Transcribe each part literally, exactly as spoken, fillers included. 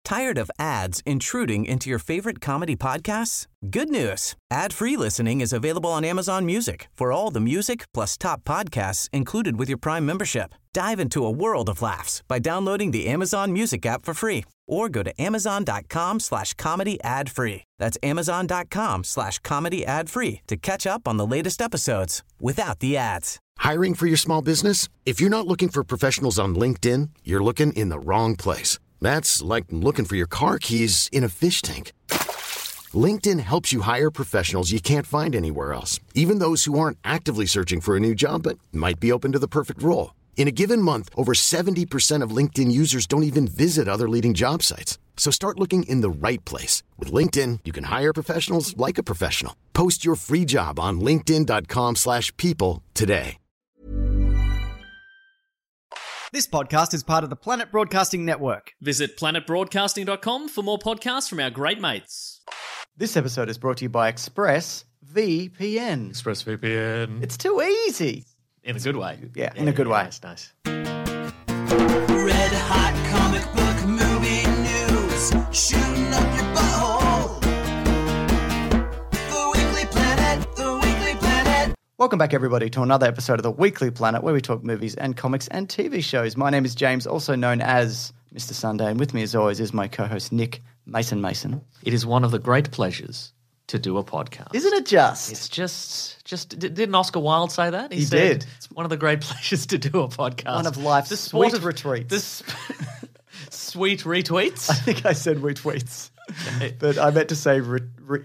Tired of ads intruding into your favorite comedy podcasts? Good news. Ad-free listening is available on Amazon Music for all the music plus top podcasts included with your Prime membership. Dive into a world of laughs by downloading the Amazon Music app for free or go to amazon.com slash comedy ad free. That's amazon.com slash comedy ad free to catch up on the latest episodes without the ads. Hiring for your small business? If you're not looking for professionals on LinkedIn, you're looking in the wrong place. That's like looking for your car keys in a fish tank. LinkedIn helps you hire professionals you can't find anywhere else, even those who aren't actively searching for a new job but might be open to the perfect role. In a given month, over seventy percent of LinkedIn users don't even visit other leading job sites. So start looking in the right place. With LinkedIn, you can hire professionals like a professional. Post your free job on linkedin.com slash people today. This podcast is part of the Planet Broadcasting Network. Visit planet broadcasting dot com for more podcasts from our great mates. This episode is brought to you by ExpressVPN. ExpressVPN. It's too easy. In a good way. Yeah, in a good way. Nice, nice. Red hot comic book movie news, shooting up your butthole. The Weekly Planet, The Weekly Planet. Welcome back, everybody, to another episode of The Weekly Planet, where we talk movies and comics and T V shows. My name is James, also known as Mister Sunday, and with me, as always, is my co-host, Nick Mason Mason. It is one of the great pleasures to do a podcast. Isn't it just? It's just, just did- didn't Oscar Wilde say that? He said, did. It's one of the great pleasures to do a podcast. One of life's The sweet sport of- retreats. This sweet retweets. I think I said retweets, but I meant to say re- re-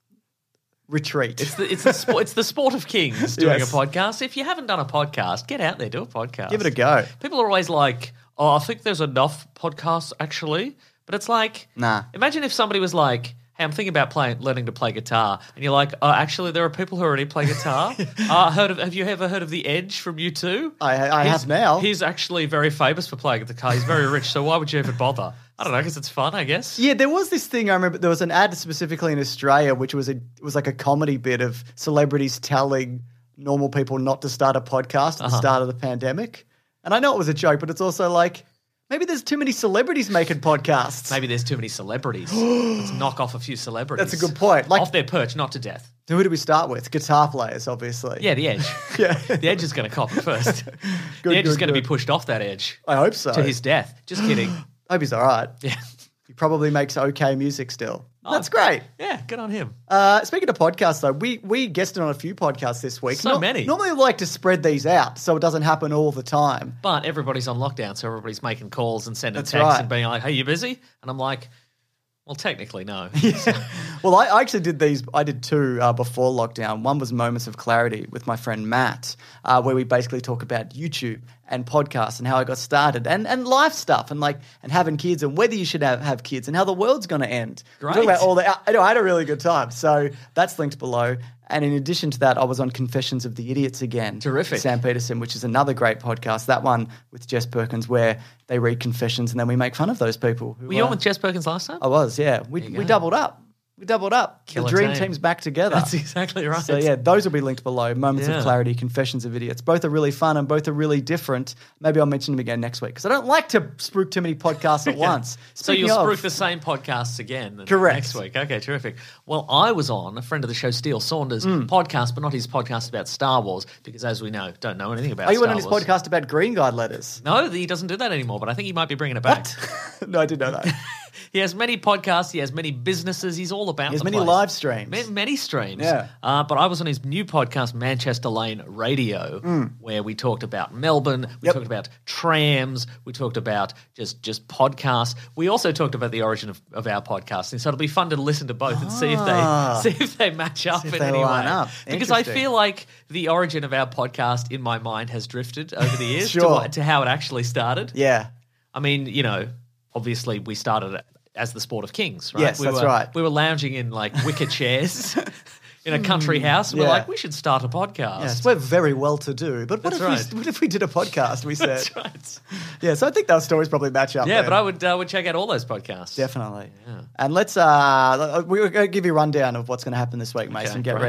retreat. It's the it's the sport it's the sport of kings doing Yes. a podcast. If you haven't done a podcast, get out there, do a podcast. Give it a go. People are always like, "Oh, I think there's enough podcasts actually," but it's like, Nah. Imagine if somebody was like, "Hey, I'm thinking about playing, learning to play guitar," and you're like, "Oh, actually, there are people who already play guitar." uh, heard of? Have you ever heard of the Edge from U two? I- I have now. He's actually very famous for playing the guitar. He's very rich, so why would you ever bother? I don't know, because it's fun, I guess. Yeah, there was this thing I remember. There was an ad specifically in Australia, which was a it was like a comedy bit of celebrities telling normal people not to start a podcast at the Uh-huh. start of the pandemic. And I know it was a joke, but it's also like maybe there's too many celebrities making podcasts. Maybe there's too many celebrities. Let's knock off a few celebrities. That's a good point. Like- off their perch, not to death. Who do we start with? Guitar players, obviously. Yeah, the Edge. Yeah. The Edge is going to cop it first. Good, the Edge is good, going to be good. pushed off that edge I hope so. to his death. Just kidding. I hope he's all right. Yeah. He probably makes okay music still. Oh. That's great. Yeah, good on him. Uh, speaking of podcasts, though, we we guested on a few podcasts this week. So many. Normally, we like to spread these out so it doesn't happen all the time. But everybody's on lockdown, so everybody's making calls and sending That's texts right. and being like, "Hey, you busy?" And I'm like, "Well, technically, no." Well, I, I actually did these. I did two uh, before lockdown. One was Moments of Clarity with my friend Matt, uh, where we basically talk about YouTube and podcasts and how I got started and, and life stuff and like and having kids and whether you should have, have kids and how the world's going to end. We Great. talk about all that. I know I had a really good time. So that's linked below. And in addition to that, I was on Confessions of the Idiots again. Terrific. with Sam Peterson, which is another great podcast. That one with Jess Perkins, where they read confessions and then we make fun of those people. Who, Were you uh, on with Jess Perkins last time? I was, yeah. We you we go. doubled up. We doubled up. Killer the dream team. team's back together. That's exactly right. So yeah, those will be linked below. Moments Yeah. of Clarity, Confessions of Idiots. Both are really fun and both are really different. Maybe I'll mention them again next week because I don't like to spruik too many podcasts at once. So Speaking you'll of- spruik the same podcasts again the Correct. next week. Okay, terrific. Well, I was on a friend of the show, Steele Saunders' podcast, but not his podcast about Star Wars, because as we know, don't know anything about Are you Star on his Wars. podcast about Green Guide letters? No, he doesn't do that anymore, but I think he might be bringing it back. No, I didn't know that. He has many podcasts. He has many businesses. He's all about He has the many place. live streams. Ma- many streams. Yeah. Uh, but I was on his new podcast, Manchester Lane Radio, where we talked about Melbourne. We Yep. talked about trams. We talked about just just podcasts. We also talked about the origin of, of our podcasting. So it'll be fun to listen to both and see if Ah. they see if they match up if in they any line way. up. Because I Interesting. feel like the origin of our podcast in my mind has drifted over the years to, Sure. what, to how it actually started. Yeah. I mean, you know, obviously we started it as the sport of kings, right? Yes, we that's were, right. We were lounging in like wicker chairs in a country house. And yeah. We're like, we should start a podcast. Yes, we're very well to do. But what That's if, right. we, what if we did a podcast, we said? That's right. Yeah, so I think those stories probably match up. Yeah, there. but I would uh, would check out all those podcasts. Definitely. Yeah. And let's, uh, we're going to give you a rundown of what's going to happen this week, Mason. Okay, Get great. ready.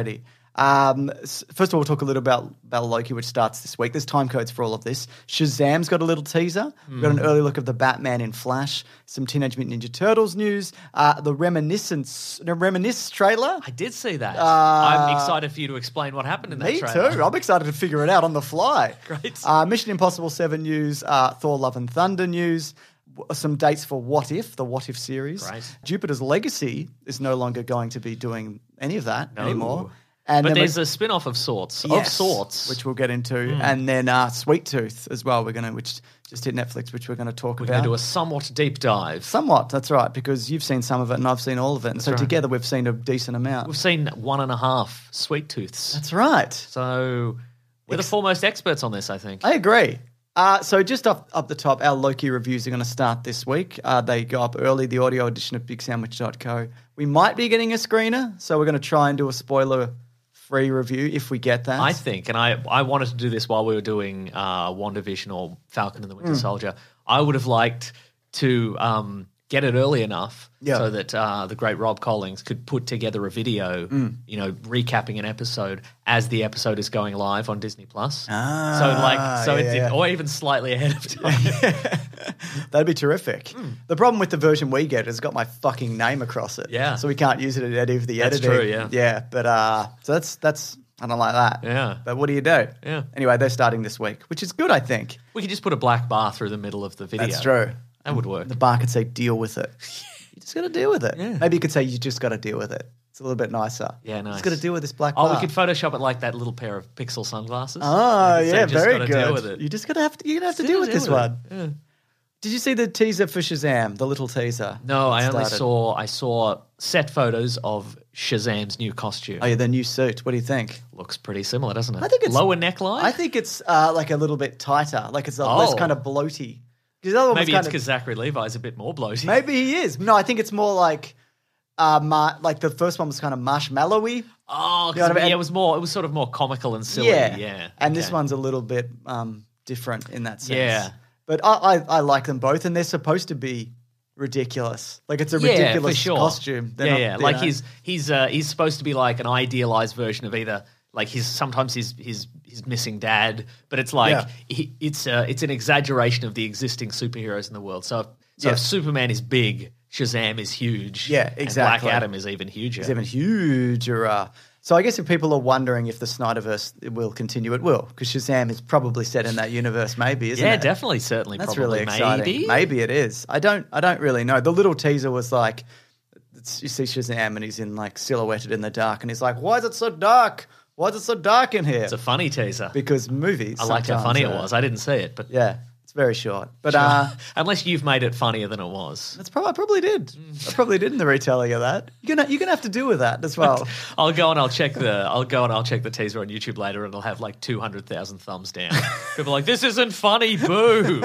Um, s- first of all, we'll talk a little about, about Loki, which starts this week. There's time codes for all of this. Shazam's got a little teaser. We've got an early look of the Batman in Flash, some Teenage Mutant Ninja Turtles news, uh, the Reminiscence, the Reminisce trailer. I did see that. Uh, I'm excited for you to explain what happened in that Me trailer. too. I'm excited to figure it out on the fly. Great. Uh, Mission Impossible seven news, uh, Thor Love and Thunder news, w- some dates for What If, the What If series. Great. Jupiter's Legacy is no longer going to be doing any of that No. anymore. And But then there's we- a spin-off of sorts, of Yes, sorts. which we'll get into, and then uh, Sweet Tooth as well. We're gonna, which just hit Netflix, which we're going to talk We're about. going to do a somewhat deep dive. Somewhat, that's right, because you've seen some of it and I've seen all of it, and so right. together we've seen a decent amount. We've seen one and a half Sweet Tooths. That's right. So we're the foremost experts on this, I think. I agree. Uh, so just up up the top, our Loki reviews are going to start this week. Uh, they go up early, the audio edition of big sandwich dot co. We might be getting a screener, so we're going to try and do a spoiler-free review if we get that. I think, and I, I wanted to do this while we were doing uh, WandaVision or Falcon and the Hmm. Winter Soldier. I would have liked to um, get it early enough Yeah. so that uh, the great Rob Collins could put together a video, Hmm. you know, recapping an episode as the episode is going live on Disney Plus. Ah, so like, so yeah, it's yeah. or even slightly ahead of time. That'd be terrific. Hmm. The problem with the version we get is it's got my fucking name across it. Yeah. So we can't use it in any of the That's editing. true, yeah. Yeah, but uh, so that's, that's, I don't like that. Yeah. But what do you do? Yeah. Anyway, they're starting this week, which is good, I think. We could just put a black bar through the middle of the video. That's true. That would work. The bar could say, deal with it. You just got to deal with it. Yeah. Maybe you could say, you just got to deal with it. It's a little bit nicer. Yeah, nice. Just got to deal with this black Oh, bar. we could Photoshop it like that little pair of pixel sunglasses. Oh, We could say, yeah, "Just very gotta good. Deal with it. You just got to have to, you're going to have to Just deal gotta with this deal with one. it. Yeah. Did you see the teaser for Shazam, the little teaser? No, I only Started. saw I saw set photos of Shazam's new costume. Oh, yeah, the new suit. What do you think? Looks pretty similar, doesn't it? I think it's lower neckline. I think it's uh, like a little bit tighter, like it's a Oh. less kind of bloaty. 'Cause the other one was maybe kind it's of- because Zachary Levi's a bit more bloated. maybe he is. No, I think it's more like uh, mar- like the first one was kind of marshmallowy. Oh, 'cause You know what I mean? yeah, it was more. It was sort of more comical and silly. Yeah, Yeah, And this okay. one's a little bit um, different in that sense. Yeah. but I, I I like them both, and they're supposed to be ridiculous. Like it's a yeah, ridiculous for sure. costume. They're yeah, not- yeah. you Like know. he's he's uh, he's supposed to be like an idealized version of either like his sometimes his his his missing dad, but it's like Yeah. he, it's uh, it's an exaggeration of the existing superheroes in the world. So if, so Yeah. if Superman is big, Shazam is huge. Yeah, and exactly. Black Adam is even huger. It's even huger. Uh, so I guess if people are wondering if the Snyderverse will continue, it will, because Shazam is probably set in that universe. Maybe, isn't yeah, it? definitely, certainly, That's probably, really exciting. maybe. Maybe it is. I don't. I don't really know. The little teaser was like, it's, you see Shazam and he's in like silhouetted in the dark, and he's like, "Why is it so dark? Why is it so dark in here?" It's a funny teaser. Because movies. I liked how sometimes, funny uh, it was. I didn't see it, but Yeah, it's very short. But uh, unless you've made it funnier than it was. that's probably I probably did. I probably did in the retelling of that. You're gonna you're gonna have to deal with that as well. I'll go and I'll check the I'll go and I'll check the teaser on YouTube later, and it'll have like two hundred thousand thumbs down. People are like, "This isn't funny, boo."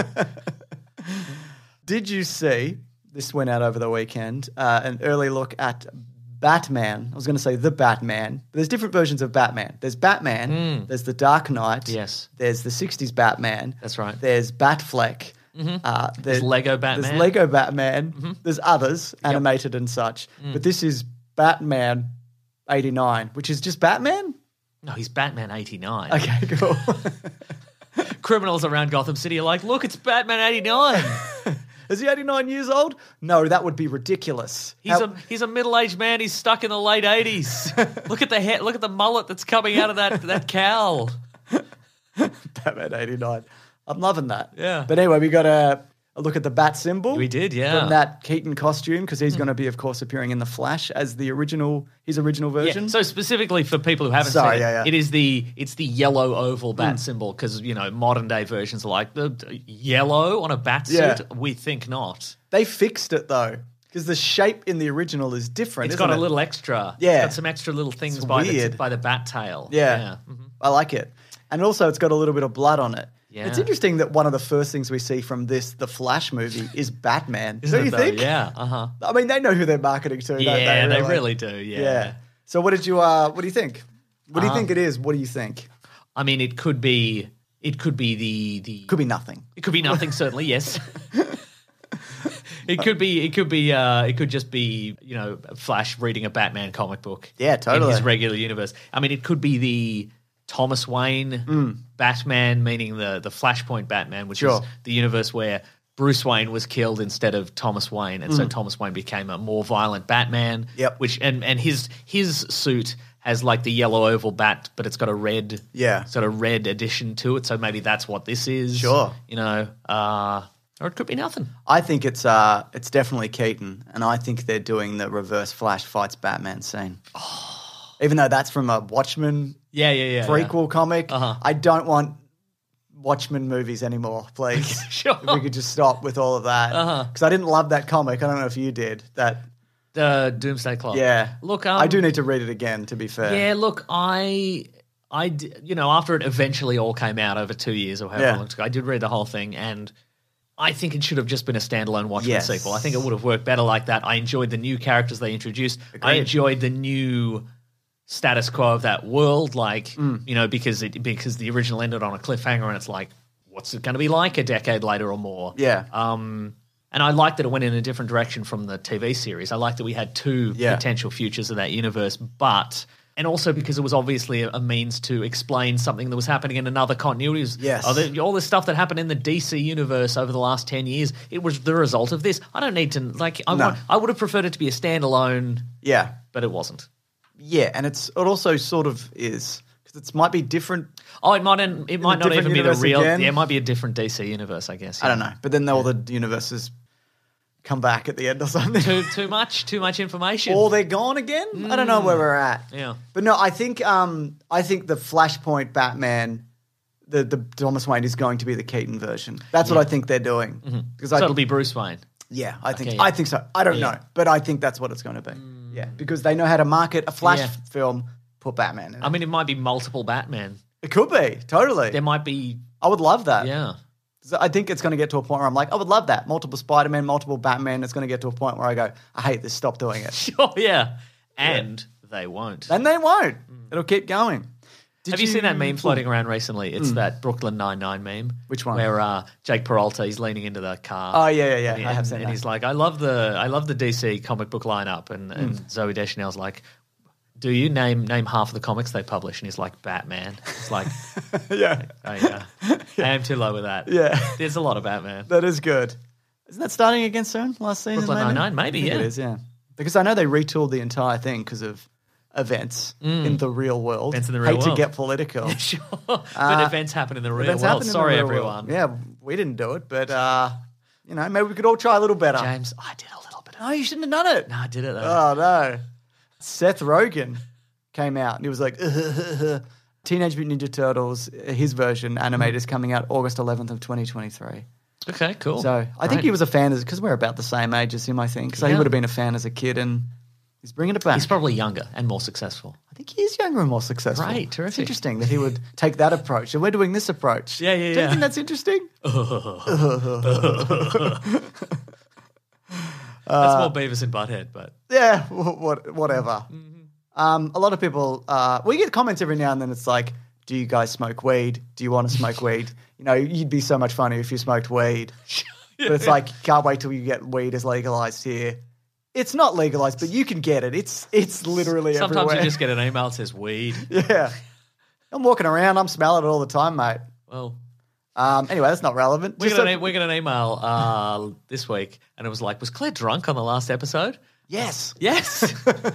Did you see, this went out over the weekend, uh, an early look at Batman? I was going to say the Batman. But there's different versions of Batman. There's Batman. There's the Dark Knight. Yes. There's the sixties Batman. That's right. There's Batfleck. Uh, There's Lego Batman. There's Lego Batman. There's others, animated and such. But this is Batman eighty-nine, which is just Batman? No, he's Batman eighty-nine. Okay, cool. Criminals around Gotham City are like, "Look, it's Batman eighty-nine." Is he eighty-nine years old? No, that would be ridiculous. He's a he's a middle-aged man. He's stuck in the late eighties. Look at the head. Look at the mullet that's coming out of that that cowl. Batman eighty-nine. I'm loving that. Yeah. But anyway, we got a, a look at the bat symbol. We did, yeah. From that Keaton costume, because he's going to be, of course, appearing in The Flash as the original, his original version. Yeah, so specifically for people who haven't Sorry, seen it, yeah, yeah. it is the it's the yellow oval bat symbol because you know modern day versions are like the the yellow on a bat suit. Yeah. We think not. They fixed it, though, because the shape in the original is different, It's isn't got a it? little extra. Yeah. It's got some extra little things It's by the weird. by the bat tail. Yeah. Mhm. I like it. And also, it's got a little bit of blood on it. Yeah. It's interesting that one of the first things we see from this, the Flash movie, is Batman. Isn't Don't it you though? think? Yeah. Uh huh. I mean, they know who they're marketing to, don't Yeah, they? they really do. Yeah. Yeah. So what did you, uh, what do you think? What do you Um, think it is? What do you think? I mean, it could be it could be the the Could be nothing. it could be nothing. Certainly, yes. It could be. It could be. Uh, it could just be. You know, Flash reading a Batman comic book. Yeah, totally. In his regular universe. I mean, it could be the Thomas Wayne Mm. Batman, meaning the the Flashpoint Batman, which Sure. is the universe where Bruce Wayne was killed instead of Thomas Wayne, and so Thomas Wayne became a more violent Batman. Mm. Yep. Which and and his his suit has like the yellow oval bat, but it's got a red. Yeah. It's got a red addition to it, so maybe that's what this is. Sure. You know. Uh, Or it could be nothing. I think it's uh, it's definitely Keaton, and I think they're doing the Reverse Flash fights Batman scene. Even though that's from a Watchmen Yeah, yeah, yeah. prequel comic, Uh-huh. I don't want Watchmen movies anymore, please. Sure. If we could just stop with all of that. Because I didn't love that comic. I don't know if you did. That The Doomsday Clock. Yeah. Look, um, I do need to read it again, to be fair. Yeah, look, I, I, d- you know, after it eventually all came out over two years or however Yeah. long ago, I did read the whole thing, and I think it should have just been a standalone Watchmen Yes. sequel. I think it would have worked better like that. I enjoyed the new characters they introduced. I Agreed. enjoyed the new status quo of that world, like Mm. you know, because it because the original ended on a cliffhanger, and it's like, what's it going to be like a decade later or more? Yeah. Um, and I liked that it went in a different direction from the T V series. I liked that we had two Yeah. potential futures of that universe, but and also because it was obviously a, a means to explain something that was happening in another continuity. It was, Yes. oh, the, all this stuff that happened in the D C universe over the last ten years, it was the result of this. I don't need to like. I No. want. I would have preferred it to be a standalone, Yeah. but it wasn't. Yeah, and it's it also sort of is. Because it might be different. Oh, it might. It a might not different even be the universe real. again? Yeah, it might be a different D C universe. I guess. I yeah. don't know. But then all the universes come back at the end or something. Too too much. Too much information. Or they're gone again. I don't know where we're at. Yeah. But no, I think um, I think the Flashpoint Batman, the the Thomas Wayne is going to be the Keaton version. That's what I think they're doing. Because So I it'll be Bruce Wayne. yeah, I think Okay, yeah. I think so. I don't Yeah. know, but I think that's what it's going to be. Yeah, because they know how to market a Flash Yeah. film. Put Batman in it. I mean, it might be multiple Batman. It could be totally. There might be. I would love that. Yeah. So I think it's going to get to a point where I'm like, I would love that. Multiple Spider-Man, multiple Batman. It's going to get to a point where I go, I hate this. Stop doing it. Sure. Yeah. And they won't. And they won't. It'll keep going. Did Have you, seen that meme floating around recently? It's that Brooklyn Nine-Nine meme. Which one? Where uh, Jake Peralta, he's leaning into the car. Oh yeah, yeah, yeah. And, he- I have and- seen and that. he's like, I love the I love the D C comic book lineup. And, and Zoe Deschanel's like, do you name name half of the comics they publish? And he's like, Batman. It's like, yeah, I, uh, I am too low with that. yeah. There's a lot of Batman. That is good. Isn't that starting again soon? Last season, Brooklyn maybe? Nine-Nine, maybe, I think yeah. it is. Yeah, because I know they retooled the entire thing because of events in the real world. Events in the real Hate world. to get political. Sure. but events happen in the real Events world. happen in the Sorry, real everyone. world. Yeah, we didn't do it, but uh, you know, maybe we could all try a little better. James, I did a little bit of No, you shouldn't have done it. No, I did it though. Oh no. Seth Rogen came out and he was like, Teenage Mutant Ninja Turtles, his version, animated, is coming out August eleventh of twenty twenty-three. Okay, cool. So I think he was a fan because we're about the same age as him, I think. So he Yeah. would have been a fan as a kid and he's bringing it back. He's probably younger and more successful. I think he is younger and more successful. Right, It's terrific. interesting that he would take that approach and we're doing this approach. Yeah, yeah, Do you yeah. think that's interesting? That's more Beavis and Butthead, but Yeah, wh- what, whatever. Mm-hmm. Um, a lot of people, uh, we get comments every now and then. It's like, do you guys smoke weed? Do you want to smoke weed? You know, you'd be so much funnier if you smoked weed. But it's like, can't wait till you get weed is legalized here. It's not legalized, but you can get it. It's it's literally sometimes everywhere. you just get an email that says weed. Yeah. I'm walking around. I'm smelling it all the time, mate. Well, Um, anyway, that's not relevant. we Just got, so- an, e- we got an email uh, this week, and it was like, was Claire drunk on the last episode? yes. Yes.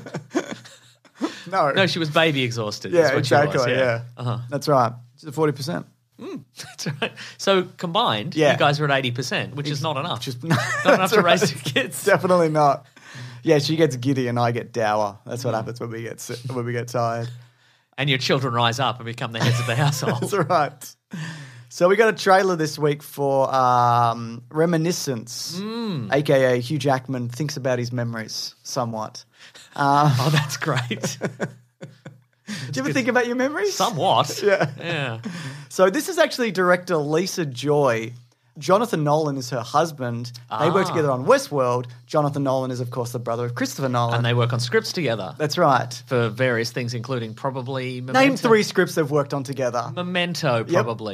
No. no, she was baby exhausted. yeah, is what she exactly. was, yeah. Uh-huh. That's right. She's at forty percent. That's right. So combined, Yeah. you guys are at eighty percent, which is not enough. Just not enough to raise two kids. Definitely not. Yeah, she gets giddy and I get dour. That's what happens when we get si- when we get tired. And your children rise up and become the heads of the household. That's right. So we got a trailer this week for um, Reminiscence, Hmm. aka Hugh Jackman thinks about his memories somewhat. Oh, that's great. Do you ever think about your memories? Somewhat. Yeah. Yeah. So this is actually director Lisa Joy. Jonathan Nolan is her husband. They work Ah. together on Westworld. Jonathan Nolan is, of course, the brother of Christopher Nolan. And they work on scripts together That's right. for various things, including probably Memento. Name three scripts they've worked on together. Memento, probably.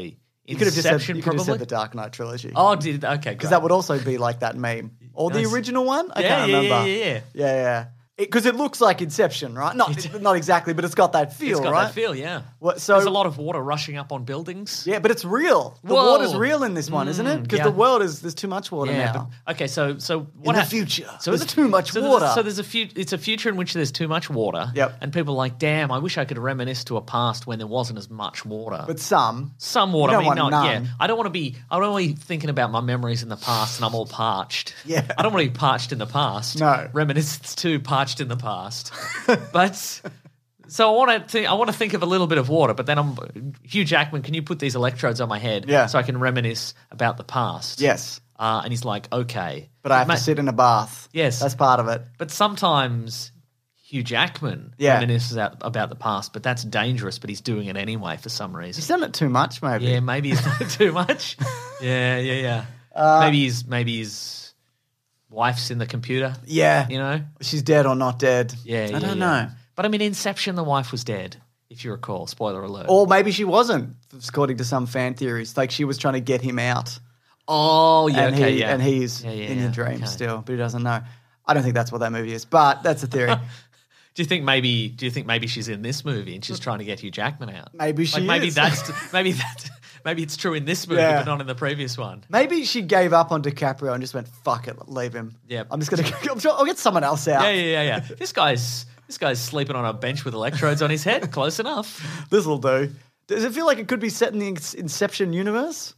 You could have just said, Inception, you could have probably. said the Dark Knight trilogy. Oh, did okay? Because that would also be like that meme. Or the Nice. original one? I Yeah, can't yeah, remember. yeah, yeah, yeah. Yeah, yeah. Because it, looks like Inception, right? Not not exactly, but it's got that feel, It's got right? that feel, yeah. What- so- There's a lot of water rushing up on buildings. Yeah, but it's real. The Whoa. water's real in this one, isn't it? Because yeah. the world is there's too much water Yeah, now. but, okay, so so what the hap- future, So there's is it- too much so there's- water. So there's a few. It's a future in which there's too much water. Yep. And people are like, damn, I wish I could reminisce to a past when there wasn't as much water. But some. Some water. You I don't mean, want not none. yeah. I don't want to be. I don't want to be thinking about my memories in the past and I'm all parched. Yeah. I don't want to be parched in the past. No. Reminiscence too parched in the past. But so I want to. Think, I want to think of a little bit of water, but then I'm Hugh Jackman. Can you put these electrodes on my head? Yeah. So I can reminisce about the past. Yes. Uh, and he's like, okay, But I have Ma- to sit in a bath. Yes. That's part of it. But sometimes Hugh Jackman Yeah. reminisces out about the past, but that's dangerous. But he's doing it anyway for some reason. He's done it too much, maybe. Yeah, maybe he's done it too much. Yeah, yeah, yeah. Uh, maybe he's maybe his wife's in the computer. Yeah. You know. She's dead or not dead. Yeah, I yeah, don't yeah. know. But I mean, Inception, the wife was dead, if you recall. Spoiler alert. Or maybe she wasn't, according to some fan theories. Like she was trying to get him out. oh, yeah, and okay, he, yeah. And he's Yeah, yeah, in yeah, your dreams okay. still, but he doesn't know. I don't think that's what that movie is, but that's a theory. Do you think maybe? Do you think maybe she's in this movie and she's trying to get Hugh Jackman out? Maybe she like maybe is. that's maybe that maybe it's true in this movie, Yeah. but not in the previous one. Maybe she gave up on DiCaprio and just went, fuck it, leave him. Yeah. I'm just going to, I'm sure I'll get someone else out. Yeah, yeah, yeah, yeah. This guy's this guy's sleeping on a bench with electrodes on his head. Close enough. This'll do. Does it feel like it could be set in the Inception universe?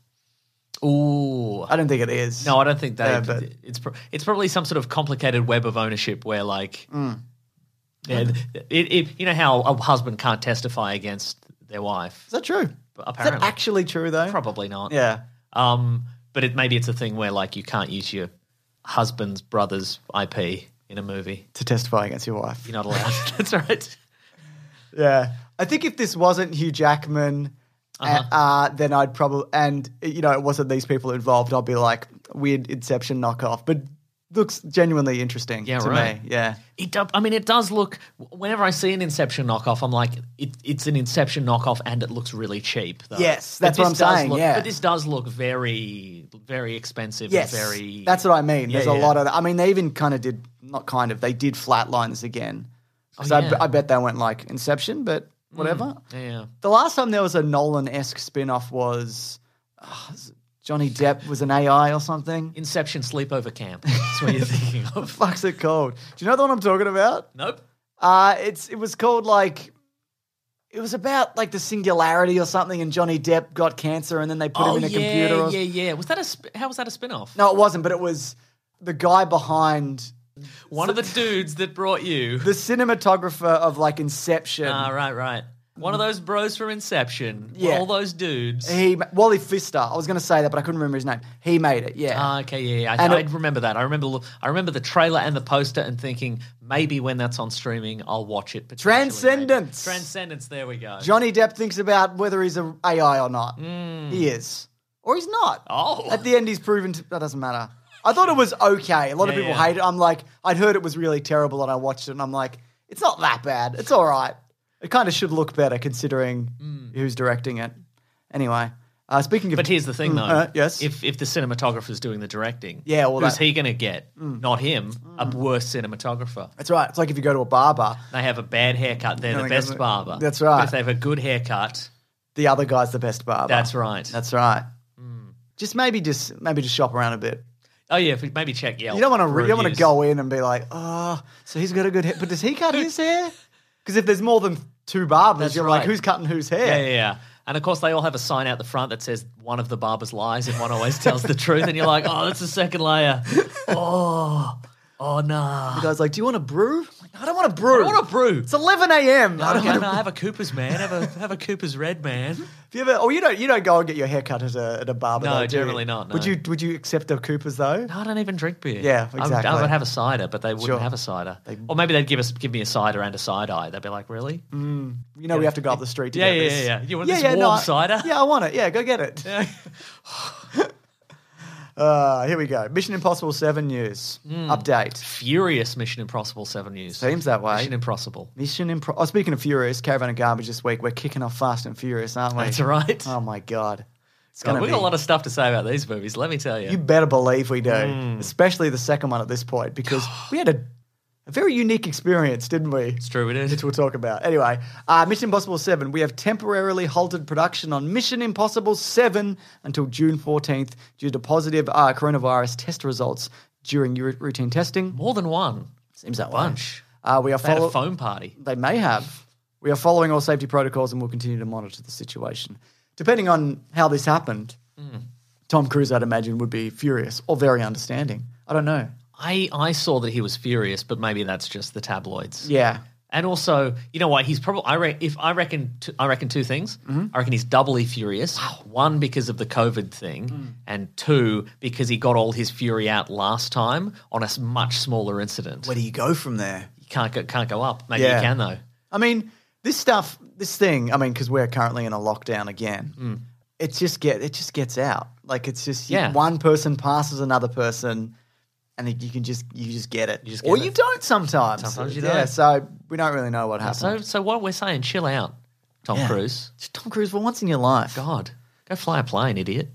Ooh. I don't think it is. No, I don't think that. Yeah, but- it's pro- it's probably some sort of complicated web of ownership where, like, Mm. yeah, it, it, you know how a husband can't testify against their wife. Is that true? Is Apparently, that actually true, though? probably not. Yeah. Um, but it maybe it's a thing where like you can't use your husband's brother's I P in a movie. To testify against your wife. You're not allowed. That's right. Yeah. I think if this wasn't Hugh Jackman, Uh-huh. uh, uh, then I'd probably, and, you know, it wasn't these people involved, I'd be like, weird Inception knockoff. But looks genuinely interesting Yeah, to right. me. Yeah. It do, I mean, it does look. Whenever I see an Inception knockoff, I'm like, it, it's an Inception knockoff, and it looks really cheap. Though. Yes, But that's what this I'm does saying, look- yeah. but this does look very, very expensive. Yes. and very. That's what I mean. Yeah, There's a yeah. lot of, I mean, they even kind of did, not kind of, they did flatline this again. Because Oh, yeah. I, I bet they went like Inception, but whatever. Yeah, yeah. The last time there was a Nolan-esque spin-off was uh, Johnny Depp was an A I or something. Inception sleepover camp. That's what you're thinking What of. the fuck's it called? Do you know the one I'm talking about? Nope. Uh, it's it was called like it was about like the singularity or something, and Johnny Depp got cancer, and then they put Oh him in a yeah, computer. Or... yeah, yeah. Was that a? Sp- how was that a spin-off? No, it wasn't, but it was the guy behind One of the dudes that brought you. the cinematographer of like Inception. Ah, right, right. One of those bros from Inception. Yeah. All those dudes. He Wally Pfister. I was going to say that, but I couldn't remember his name. He made it. Yeah. Ah, okay, yeah, yeah. I, And I it- remember that. I remember. I remember the trailer and the poster, and thinking maybe when that's on streaming, I'll watch it. potentially, maybe. Transcendence. Transcendence. There we go. Johnny Depp thinks about whether he's an A I or not. He is, or he's not. Hmm. Oh. At the end, he's proven to, that doesn't matter. I thought it was okay. A lot of Yeah, people yeah. hate it. I'm like, I'd heard it was really terrible, and I watched it, and I'm like, it's not that bad. It's all right. It kind of should look better considering who's directing it. Anyway, uh, speaking of, Hmm. But here's the thing, though. uh, yes. If if the cinematographer's doing the directing, Yeah, well, who's that- he going to get? Not him. A worse cinematographer. that's right. It's like if you go to a barber, They have a bad haircut. They're No, the they best don't- barber. That's right. But if they have a good haircut, the other guy's the best barber. that's right. That's right. Just maybe just maybe just shop around a bit. oh yeah, if we maybe check Yelp. You don't want to. You don't want to reviews. go in and be like, oh, so he's got a good hair. But does he cut his hair? Because if there's more than two barbers, That's you're right. like, who's cutting whose hair? Yeah, yeah, yeah. And of course, they all have a sign out the front that says one of the barbers lies and one always tells the truth. And you're like, oh, that's the second layer. Oh, oh, nah. The guy's like, do you want a brew? I'm like, I don't want a brew. I want a brew. It's eleven a.m. I don't Okay, want no, a have a Cooper's, man. Have a have a Cooper's Red, man. Have you ever? Oh, you don't. You don't go and get your hair cut at a at a barber. No, though, do you? generally not, no. Would you? Would you accept a Cooper's though? No, I don't even drink beer. Yeah, I would- exactly. I would have a cider, but they wouldn't Sure. have a cider. Or maybe they'd give us give me a cider and a side eye. They'd be like, really? You know, we have to go up the street to Yeah, get yeah, this. yeah, yeah. You want this warm I- cider? Yeah, I want it. Yeah, go get it. Uh, here we go. Mission Impossible seven news Hmm. update. Furious Mission Impossible seven news. Seems that way. Mission Impossible. Mission Impro- Oh, speaking of Furious, Caravan of Garbage this week. We're kicking off Fast and Furious, aren't we? That's right. Oh my god, It's gonna God, we've be, got a lot of stuff to say about these movies, let me tell you. You better believe we do, Mm. especially the second one at this point, because we had a, a very unique experience, didn't we? It's true, we did. Which we'll talk about. Anyway, uh, Mission Impossible seven. We have temporarily halted production on Mission Impossible seven until June fourteenth due to positive uh, coronavirus test results during u- routine testing. More than one. Seems that Bunch. way. Uh, we are They had a follow- foam party. They may have. We are following all safety protocols and will continue to monitor the situation. Depending on how this happened, Mm. Tom Cruise, I'd imagine, would be furious or very understanding. I don't know. I, I saw that he was furious, but maybe that's just the tabloids. Yeah. And also, you know what? He's probably. I re- if I reckon. T- I reckon two things. Mm-hmm. I reckon he's doubly furious. One because of the COVID thing, Mm. and two because he got all his fury out last time on a s- much smaller incident. Where do you go from there? You can't go, can't go up. Maybe Yeah. you can though. I mean, this stuff, this thing, I mean, because we're currently in a lockdown again, it just get it just gets out. Like it's just you- Yeah. one person passes another person, and it- you can just you just get it, You just or get you it. don't sometimes. Sometimes you yeah, don't. so we don't really know what happened. So so what we're saying? Chill out, Tom Yeah. Cruise. Just Tom Cruise for once in your life. God, go fly a plane, idiot.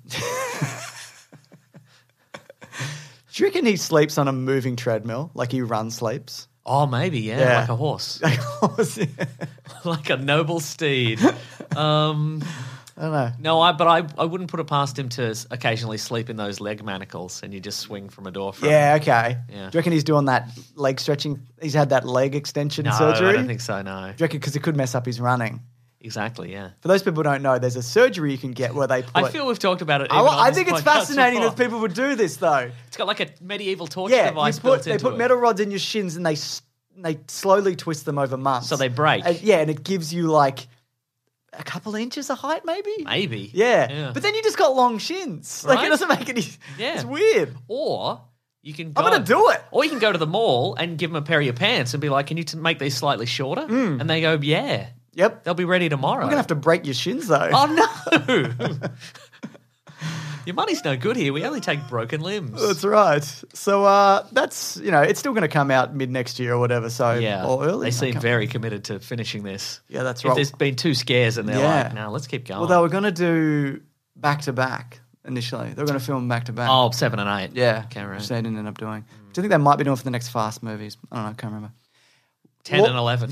Do you reckon he sleeps on a moving treadmill, like he run sleeps? Oh, maybe yeah, Yeah. like a horse, I don't like a noble steed. Um, know. no, I but I I wouldn't put it past him to s- occasionally sleep in those leg manacles and you just swing from a door. From Yeah, okay. Yeah. Do you reckon he's doing that leg stretching? He's had that leg extension No, surgery? I don't think so. No, Do you reckon because it could mess up his running? exactly. Yeah, For those people who don't know, there's a surgery you can get where they put. I feel we've talked about it. I, even on I this think it's podcast fascinating before. that people would do this, though. It's got like a medieval torture Yeah, you device put, built they into put it. metal rods in your shins and they s- they slowly twist them over months, So they break. And- yeah, and it gives you like a couple of inches of height, maybe. Maybe. Yeah. Yeah. but then you just got long shins. Like Right? it doesn't make any. Yeah. It's weird. Or you can. Go, I'm gonna do it. Or you can go to the mall and give them a pair of your pants and be like, "Can you t- make these slightly shorter?" And they go, "Yeah." Yep. They'll be ready tomorrow. We're gonna have to break your shins though. Oh no! Your money's no good here. We only take broken limbs. That's right. So uh, that's you know it's still going to come out mid next year or whatever. So yeah, or early. they seem Okay. very committed to finishing this. Yeah, that's if right. there's been two scares and they're Yeah. like, "No, let's keep going." Well, they were going to do back to back initially. They were going to film back to back. oh, seven and eight. yeah, can't remember. which they didn't end up doing. Which I think they might be doing for the next Fast movies. I don't know. I can't remember. Ten What- and eleven.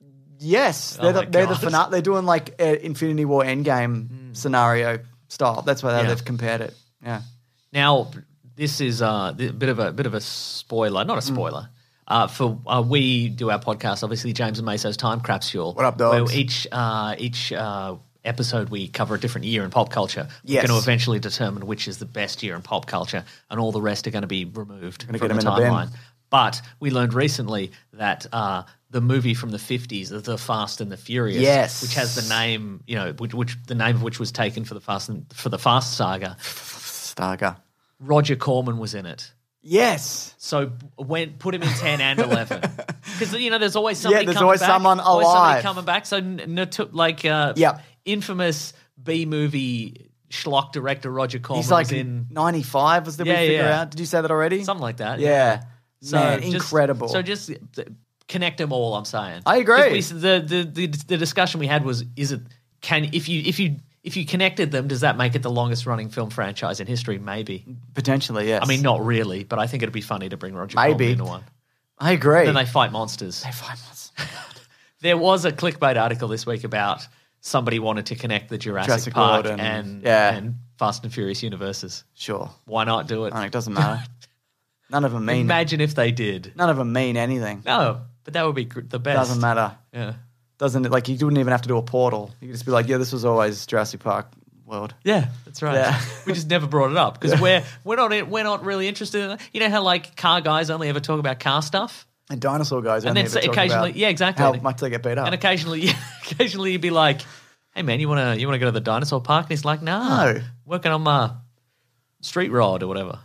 Yes, Oh they're the, my they're the God. finale. They're doing like uh, Infinity War Endgame scenario style. That's why Yeah. they've compared it. Yeah. Now, this is uh, a bit of a bit of a spoiler, not a Mm. spoiler. Uh, for uh, we do our podcast, obviously James and Meso's Time Capsule. What up, dogs? Where each uh, each uh, episode we cover a different year in pop culture. We're Yes. going to eventually determine which is the best year in pop culture, and all the rest are going to be removed Gonna from get the 'em in the bin. timeline. But we learned recently that uh, the movie from the fifties, The Fast and the Furious, Yes. which has the name, you know, which, which the name of which was taken for the Fast and, for the Fast saga, Starker. Roger Corman was in it. Yes. So when put him in ten and eleven, because you know there's always somebody. Yeah, there's coming always back, someone always somebody alive. coming back. So n- n- to- like uh, Yep. infamous B movie schlock director Roger Corman He's like was in ninety-five. Was the Yeah, we figure yeah. out? Did you say that already? something like that. Yeah. So Man, just- incredible. So just uh, connect them all. I'm saying. I agree. 'Cause we- the, the the the discussion we had was: is it can if you if you if you connected them, does that make it the longest running film franchise in history? Maybe. Potentially, yes. I mean, not really, but I think it'd be funny to bring Roger Maybe. Corman into one. I agree. Then they fight monsters. They find us. There was a clickbait article this week about somebody wanted to connect the Jurassic, Jurassic Park World and- and, yeah. and Fast and Furious universes. Sure. Why not do it? I mean, it doesn't matter. None of them mean. Imagine if they did. None of them mean anything. No, but that would be gr- the best. Doesn't matter. Yeah. Doesn't it? Like you wouldn't even have to do a portal. You could just be like, yeah, this was always Jurassic Park world. Yeah, that's right. Yeah. We just never brought it up because we're we're not in- we're not really interested in it. You know how like car guys only ever talk about car stuff, And dinosaur guys. and only then ever so talk occasionally, about yeah, exactly. how much they get beat up. And occasionally, occasionally you'd be like, "Hey man, you wanna you wanna go to the dinosaur park?" And he's like, "Nah, No. working on my street rod or whatever."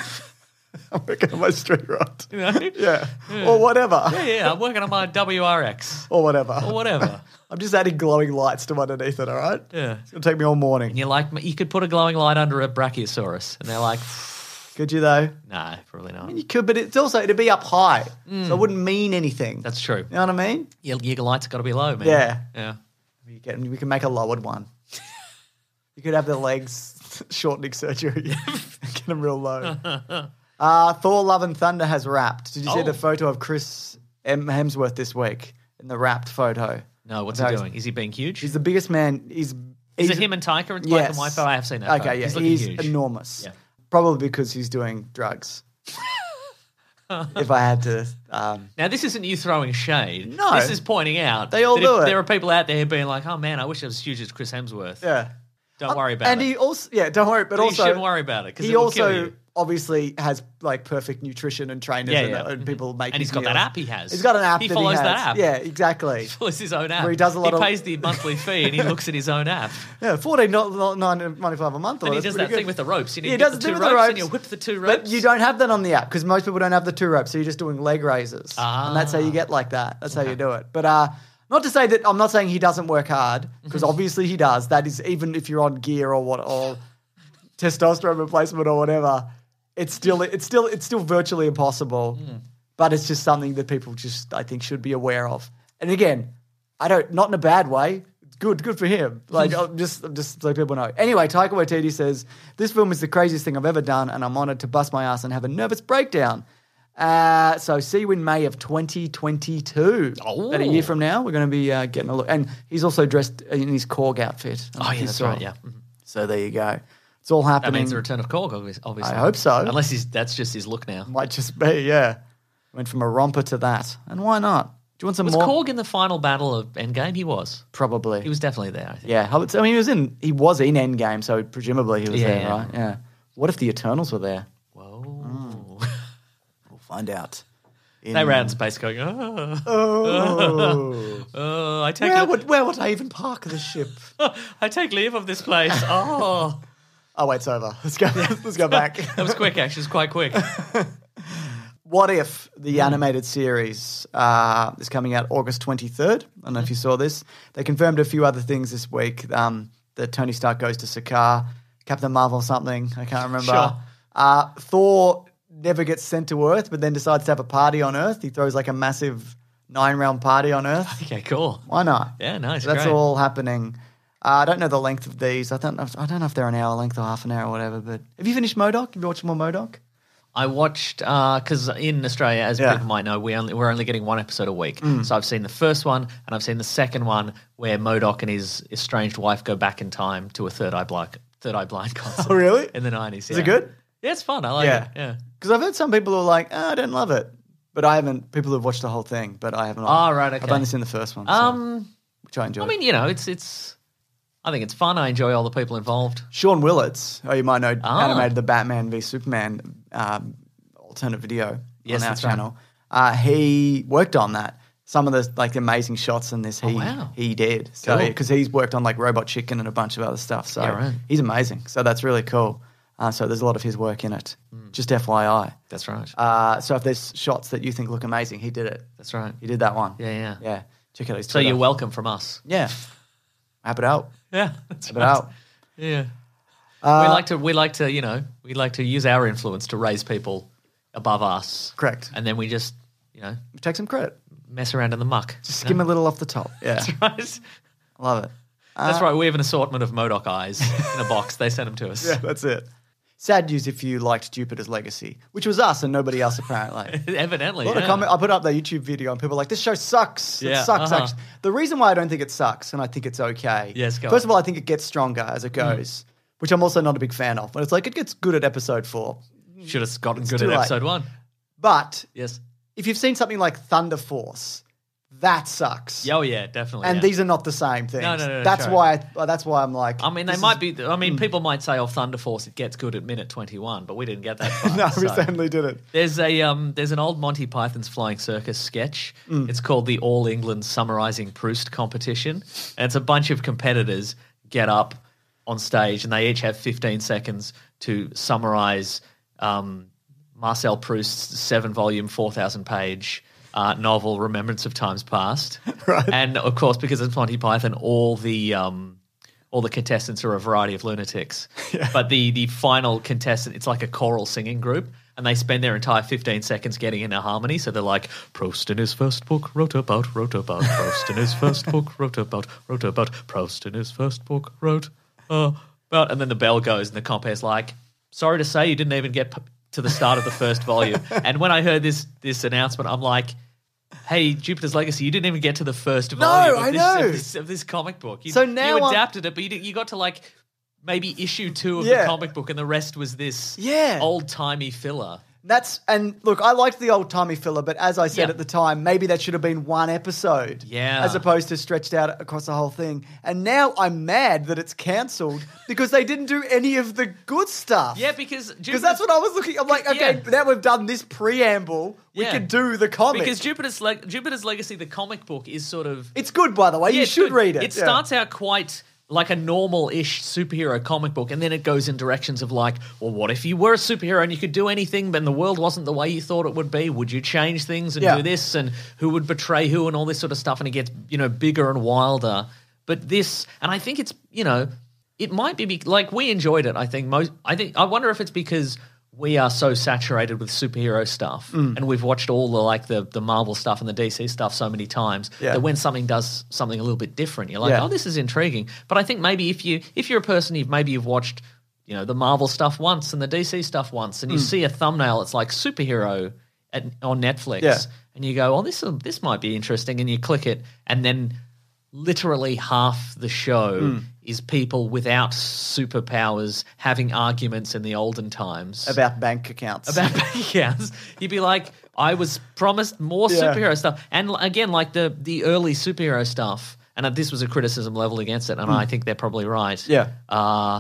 I'm working on my street rod. You know? Yeah. Or whatever. Yeah, yeah, I'm working on my W R X Or whatever. or whatever. I'm just adding glowing lights to underneath it, all right? Yeah. It's going to take me all morning. And you're like, you could put a glowing light under a Brachiosaurus. And they're like, Could you, though? no, probably not. You could, but it's also, it'd be up high. So it wouldn't mean anything. That's true. You know what I mean? Your, your light's got to be low, man. Yeah. Yeah. We, get, we can make a lowered one. You could have the legs shortening surgery. Get him real low. Uh, Thor: Love and Thunder has wrapped. Did you see Oh. the photo of Chris M. Hemsworth this week in the wrapped photo? No, what's No, he he's- doing? Is he being huge? He's the biggest man. He's Is he's, it him and Taika? Black Yes. and white photo? I have seen that. photo. Okay, yeah, He's looking he's huge. enormous. Yeah. Probably because he's doing drugs. If I had to, um, Now, this isn't you throwing shade. No. This is pointing out They all that do if it. there are people out there being like, oh, man, I wish I was as huge as Chris Hemsworth. yeah. Don't worry about and it. he also, yeah, don't worry. But you also, shouldn't worry about it because he it will kill also you. obviously has like perfect nutrition and trainers Yeah, and, yeah. and people make. And he's his got that meals. app he has. He's got an app. He that follows he has. that app. Yeah, exactly. He follows his own app. Where he does a lot he of- pays the monthly fee and he looks at his own app. Yeah, fourteen ninety-five a month. Or And he that's does pretty that thing good. with the ropes. You know, Yeah, you he get does the do two with the ropes, ropes. and you whip the two ropes. But you don't have that on the app because most people don't have the two ropes, so you're just doing leg raises, and that's how you get like that. That's how you do it. But uh, not to say that I'm not saying he doesn't work hard because obviously he does. That is even if you're on gear or what or testosterone replacement or whatever, it's still it's still it's still virtually impossible. But it's just something that people just I think should be aware of. And again, I don't not in a bad way. It's good, good for him. Like I'm just I'm just so people know. Anyway, Taika Waititi says this film is the craziest thing I've ever done, and I'm honoured to bust my ass and have a nervous breakdown. Uh, so see you in May of twenty twenty-two. Oh. About a year from now, we're going to be uh, getting a look. And he's also dressed in his Korg outfit. I don't know Oh, if yeah, you that's saw. right, yeah. Mhm. So there you go. It's all That happening. means the return of Korg, obvi- obviously. I hope so. Unless he's, that's just his look now. Might just be, yeah. Went from a romper to that. And why not? Do you want some Was more? Korg in the final battle of Endgame? He was. Probably. He was definitely there, I think. Yeah, I would- I mean, he was in. He was in Endgame, so presumably he was Yeah, there, yeah. right? Yeah. What if the Eternals were there? Whoa. We'll find out. In- They ran in space going, oh, Oh, oh I, take where le- would where would I even park the ship? I take leave of this place. Oh. Oh wait, it's over. Let's go. Let's go back. That was quick, actually. It was quite quick. What If, the animated series, uh, is coming out August twenty-third. I don't know if you saw this. They confirmed a few other things this week. Um, that Tony Stark goes to Sakaar, Captain Marvel something, I can't remember. Sure. Uh, Thor never gets sent to Earth, but then decides to have a party on Earth. He throws like a massive nine-round party on Earth. Okay, cool. Why not? Yeah, nice. So that's great. all happening. Uh, I don't know the length of these. I don't know. If, I don't know if they're an hour length or half an hour or whatever. But have you finished MODOK? Have you watched more MODOK? I watched because in Australia, as Yeah. people might know, we only we're only getting one episode a week. So I've seen the first one and I've seen the second one where MODOK and his estranged wife go back in time to a Third Eye Blind Third Eye Blind concert. Oh, really? In the nineties. Is it good? Yeah, it's fun. I like Yeah. it. Yeah. Because I've heard some people who are like, oh, I don't love it. But I haven't, people who've watched the whole thing, but I haven't. Oh, right, I've okay. only seen the first one, so, Um, which I enjoyed. I mean, you know, it's it's. I think it's fun. I enjoy all the people involved. Sean Willits, oh, you might know, Ah. animated the Batman v Superman um, alternate video Yes, on our that's right. channel. Uh, he worked on that. Some of the like amazing shots in this, he Oh, wow. he did. So Cool. because he's worked on like Robot Chicken and a bunch of other stuff. So Yeah, right. he's amazing. So that's really cool. Uh, so there's a lot of his work in it. Hmm. Just F Y I. That's right. Uh, so if there's shots that you think look amazing, he did it. That's right. He did that one. Yeah, yeah. Yeah. Check out his So Twitter. you're welcome from us. Yeah. Wrap it out. Yeah, that's Wrap it out. Yeah. Uh, we like to we like to, you know, we like to use our influence to raise people above us. Correct. And then we just, you know, Take some credit. mess around in the muck. Just skim a little off the top. Yeah. That's right. I love it. That's right. We have an assortment of MODOK eyes in a box. They send them to us. Yeah, that's it. Sad news if you liked Jupiter's Legacy, which was us and nobody else apparently. Evidently. A lot of yeah. comment, I put up that YouTube video and people were like, this show sucks. It Yeah, sucks, uh-huh. actually. The reason why I don't think it sucks and I think it's okay. Yes, go First on. of all, I think it gets stronger as it goes, which I'm also not a big fan of. But it's like it gets good at episode four. Should have gotten good too at late. episode one. But Yes. if you've seen something like Thunder Force, that sucks. Yeah, oh, yeah, definitely. And yeah. these are not the same things. No, no, no, That's sure. why. I, that's why I'm like. I mean, they this might is- be. I mean, people might say, "Oh, Thunder Force, it gets good at minute twenty-one," but we didn't get that far. No, we so. certainly didn't. There's a um, there's an old Monty Python's Flying Circus sketch. Mm. It's called the All England Summarising Proust Competition, and it's a bunch of competitors get up on stage, and they each have fifteen seconds to summarise um, Marcel Proust's seven-volume, four thousand page uh, novel Remembrance of Times Past. Right. And of course, because it's Monty Python, all the um, all the contestants are a variety of lunatics. But the the final contestant, it's like a choral singing group, and they spend their entire fifteen seconds getting into harmony. So they're like, Proust in his first book wrote about, wrote about, Proust in his first book wrote about, wrote about, Proust in his first book wrote uh, But and then the bell goes and the compare's like, sorry to say you didn't even get p- to the start of the first volume. And when I heard this this announcement, I'm like, hey, Jupiter's Legacy, you didn't even get to the first volume of, I this, know. Of, this, of this comic book. You, So now you I'm- adapted it, but you, did- you got to like maybe issue two of Yeah. the comic book and the rest was this Yeah. old-timey filler. That's and look, I liked the old timey filler, but as I said Yeah. at the time, maybe that should have been one episode, Yeah. as opposed to stretched out across the whole thing. And now I'm mad that it's cancelled because they didn't do any of the good stuff. Yeah, because because that's what I was looking. I'm like, okay, Yeah. now we've done this preamble, we Yeah. can do the comic. Because Jupiter's Le- Jupiter's Legacy, the comic book, is sort of it's good, by the way. Yeah, you it's should good. read it. It Yeah. starts out quite like a normal-ish superhero comic book, and then it goes in directions of like, well, what if you were a superhero and you could do anything, but the world wasn't the way you thought it would be? Would you change things and Yeah. do this? And who would betray who and all this sort of stuff? And it gets, you know, bigger and wilder. But this, and I think it's, you know, it might be be- like we enjoyed it. I think most. I think I wonder if it's because we are so saturated with superhero stuff, Mm. and we've watched all the like the the Marvel stuff and the D C stuff so many times Yeah. that when something does something a little bit different, you're like, Yeah. oh, this is intriguing. But I think maybe if you if you're a person, you've maybe you've watched, you know, the Marvel stuff once and the D C stuff once, and you see a thumbnail, it's like superhero at, on Netflix, Yeah. and you go, oh, this this might be interesting, and you click it, and then literally half the show Hmm. is people without superpowers having arguments in the olden times about bank accounts. about bank accounts. You'd be like, I was promised more Yeah. superhero stuff. And l- again, like the the early superhero stuff, and uh, this was a criticism level against it, and I think they're probably right. Yeah. Uh,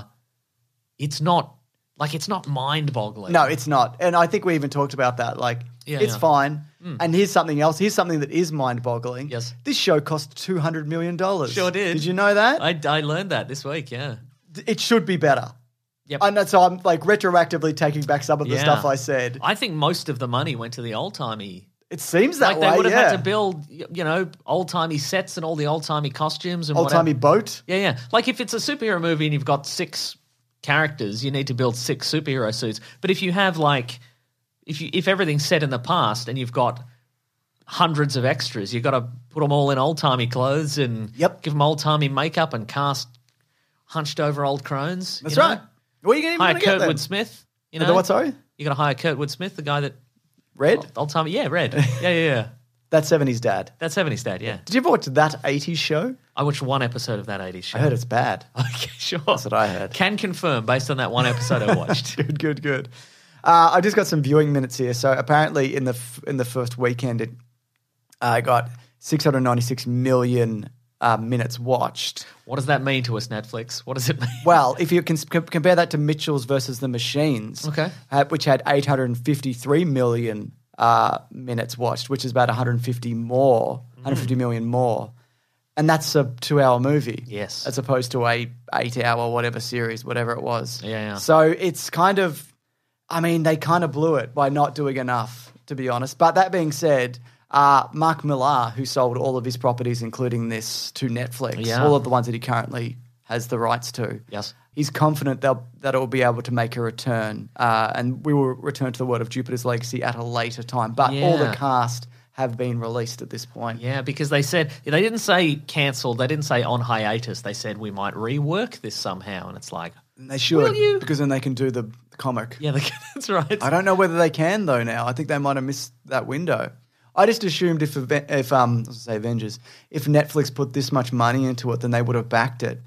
it's not, like, it's not mind-boggling. No, it's not. And I think we even talked about that. Like, Yeah, it's yeah. fine. And here's something else. Here's something that is mind-boggling. Yes. This show cost two hundred million dollars. Sure did. Did you know that? I, I learned that this week, yeah. It should be better. Yep. And that's so I'm like retroactively taking back some of the Yeah. stuff I said. I think most of the money went to the old-timey. It seems that Like, way. they would have yeah. had to build, y- you know, old-timey sets and all the old-timey costumes and Old timey whatever. boat. Yeah, yeah. Like if it's a superhero movie and you've got six characters, you need to build six superhero suits. But if you have like, if you if everything's set in the past and you've got hundreds of extras, you've got to put them all in old timey clothes and Yep. give them old timey makeup and cast hunched over old crones. That's you know? right. What are you going Hire to get then? Kurtwood Smith. You The know what, sorry? You got to hire Kurtwood Smith, the guy that Red? old timey. Yeah, Red. Yeah, yeah, yeah. That's seventies dad. That's seventies dad. Yeah, Did you ever watch that eighties show? I watched one episode of that eighties show. I heard it's bad. Okay, sure. That's what I heard. Can confirm based on that one episode I watched. Good, good, good. Uh, I just got some viewing minutes here. So apparently, in the f- in the first weekend, it uh, got six hundred ninety-six million uh, minutes watched. What does that mean to us, Netflix? What does it mean? Well, if you can com- compare that to Mitchell's versus the Machines, Okay. uh, which had eight hundred fifty-three million uh, minutes watched, which is about one hundred fifty more, one hundred fifty million more, and that's a two-hour movie. Yes. as opposed to a eight-hour whatever series, whatever it was. Yeah, yeah. So it's kind of, I mean, they kind of blew it by not doing enough, to be honest. But that being said, uh, Mark Millar, who sold all of his properties, including this, to Netflix, Yeah. all of the ones that he currently has the rights to. Yes. He's confident they'll, that it will be able to make a return, uh, and we will return to the world of Jupiter's Legacy at a later time. But all the Yeah. cast have been released at this point. Yeah, because they said, they didn't say cancelled, they didn't say on hiatus. They said we might rework this somehow. And it's like, And they should, Will you? because then they can do the comic. yeah, they, that's right. I don't know whether they can though. Now I think they might have missed that window. I just assumed if if um I was gonna say Avengers, if Netflix put this much money into it, then they would have backed it.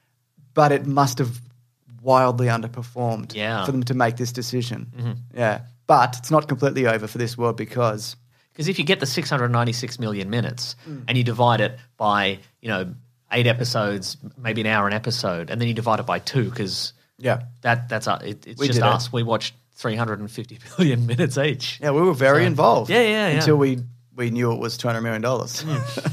But it must have wildly underperformed Yeah. for them to make this decision. Yeah, but it's not completely over for this world because Because if you get the six hundred ninety-six million minutes Mm. and you divide it by, you know, eight episodes, maybe an hour an episode, and then you divide it by two because yeah, that, that's uh, it, it's We just did it. us. We watched three hundred fifty million minutes each. yeah, we were very So- involved. Yeah, yeah, yeah. Until we we knew it was two hundred million dollars.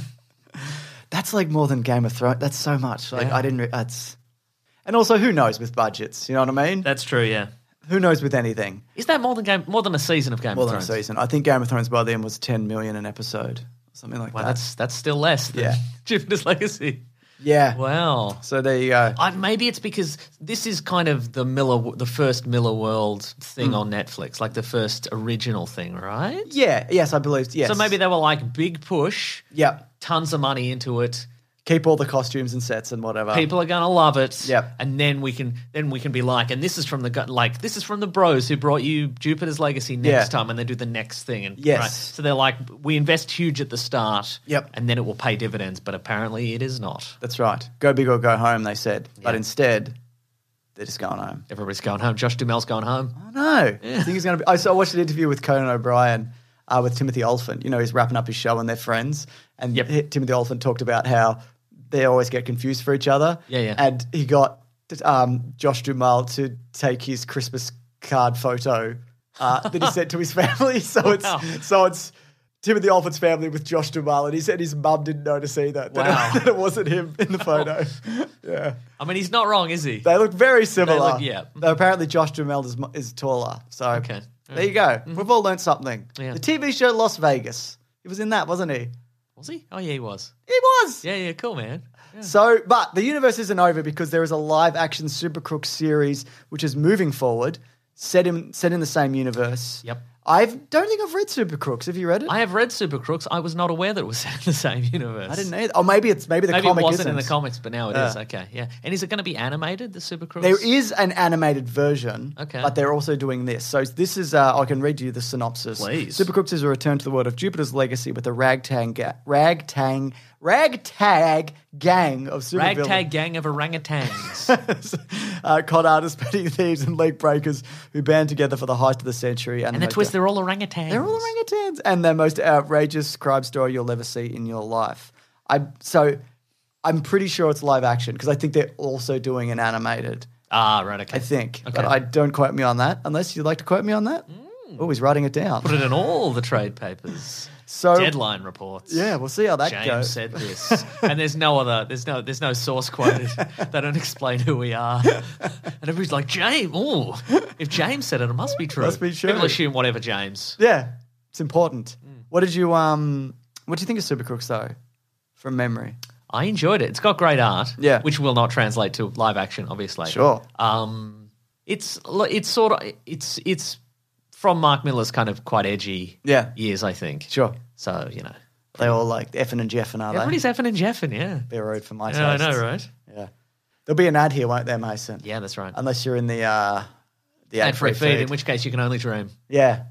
That's like more than Game of Thrones. That's so much. Like Yeah. I didn't. Re- that's and also who knows with budgets? You know what I mean? That's true, yeah. Who knows with anything? Is that more than game, more than a season of Game More of than a Thrones? season. I think Game of Thrones by then was ten million an episode, something like Wow, that. that's that's still less than Yeah. Jupiter's Legacy. yeah. Wow. So there you go. I, maybe it's because this is kind of the Miller, the first Miller World thing Hmm. on Netflix, like the first original thing, right? Yeah. Yes, I believe. Yes. So maybe they were like big push, Yeah. tons of money into it, Keep all the costumes and sets and whatever. People are going to love it. Yep. And then we can then we can be like, and this is from the gu- like this is from the bros who brought you Jupiter's Legacy next Yeah. time, and they do the next thing. And Yes. right? So they're like, we invest huge at the start. Yep. And then it will pay dividends, but apparently it is not. That's right. Go big or go home, they said. But Yeah. instead, they're just going home. Everybody's going home. Josh Duhamel's going home. Oh, no. I think he's going to be. I saw, I watched an interview with Conan O'Brien uh, with Timothy Olyphant. You know, he's wrapping up his show and they're friends. And Yep. he- Timothy Olyphant talked about how they always get confused for each other. Yeah, yeah. And he got um, Josh Duhamel to take his Christmas card photo uh, that he sent to his family. So Wow. it's so it's Timothy Olyphant's family with Josh Duhamel, and he said his mum didn't notice either. That, Wow. it, that it wasn't him in the photo. Yeah. I mean, he's not wrong, is he? They look very similar. look- yeah. Though apparently Josh Duhamel is, is taller. So Okay. there you go. We've all learned something. Yeah. The T V show Las Vegas. He was in that, wasn't he? Was he? Oh, yeah, he was. He was. Yeah, yeah, cool, man. Yeah. So, but the universe isn't over because there is a live action Super Crooks series which is moving forward, set in set in the same universe. Yep. I don't think I've read Super Crooks. Have you read it? I have read Super Crooks. I was not aware that it was set in the same universe. I didn't either. Oh, maybe it's maybe the Maybe comic it wasn't isn't. in the comics, but now it Yeah. is. Okay, yeah. And is it going to be animated, the Super Crooks? There is an animated version, Okay. but they're also doing this. So this is, uh, I can read you the synopsis. Please. Super Crooks is a return to the world of Jupiter's Legacy with a ragtag, ga- ragtag, ragtag gang of super Ragtag gang of orangutans. uh, con artists, petty thieves, and league breakers who band together for the heist of the century. And, and the most- twist, they're all orangutans. They're all orangutans, and the most outrageous crime story you'll ever see in your life. I so I'm pretty sure it's live action because I think they're also doing an animated. Ah, right, okay. I think, Okay. but I don't quote me on that unless you'd like to quote me on that. Oh, he's writing it down. Put it in all the trade papers. So Deadline reports. yeah, we'll see how that James goes. said this, and there's no other. There's no. There's no source quoted. They don't explain who we are, and everybody's like, James. Oh, if James said it, it must be true. Must be true. People assume whatever James. Yeah, it's important. Mm. What did you um? What do you think of Super Crooks though, from memory? I enjoyed it. It's got great art. Yeah. which will not translate to live action, obviously. Sure. Um, it's it's sort of it's it's from Mark Miller's kind of quite edgy Yeah. years, I think. Sure. So you know, They all like effing and jeffing, are everybody's effing and jeffing. Yeah. they? They're rude for my Yeah, I taste. know, right? Yeah. There'll be an ad here, won't there, Mason? Yeah, that's right. Unless you're in the uh, the And free ad-free feed, feed. in which case you can only dream. Yeah.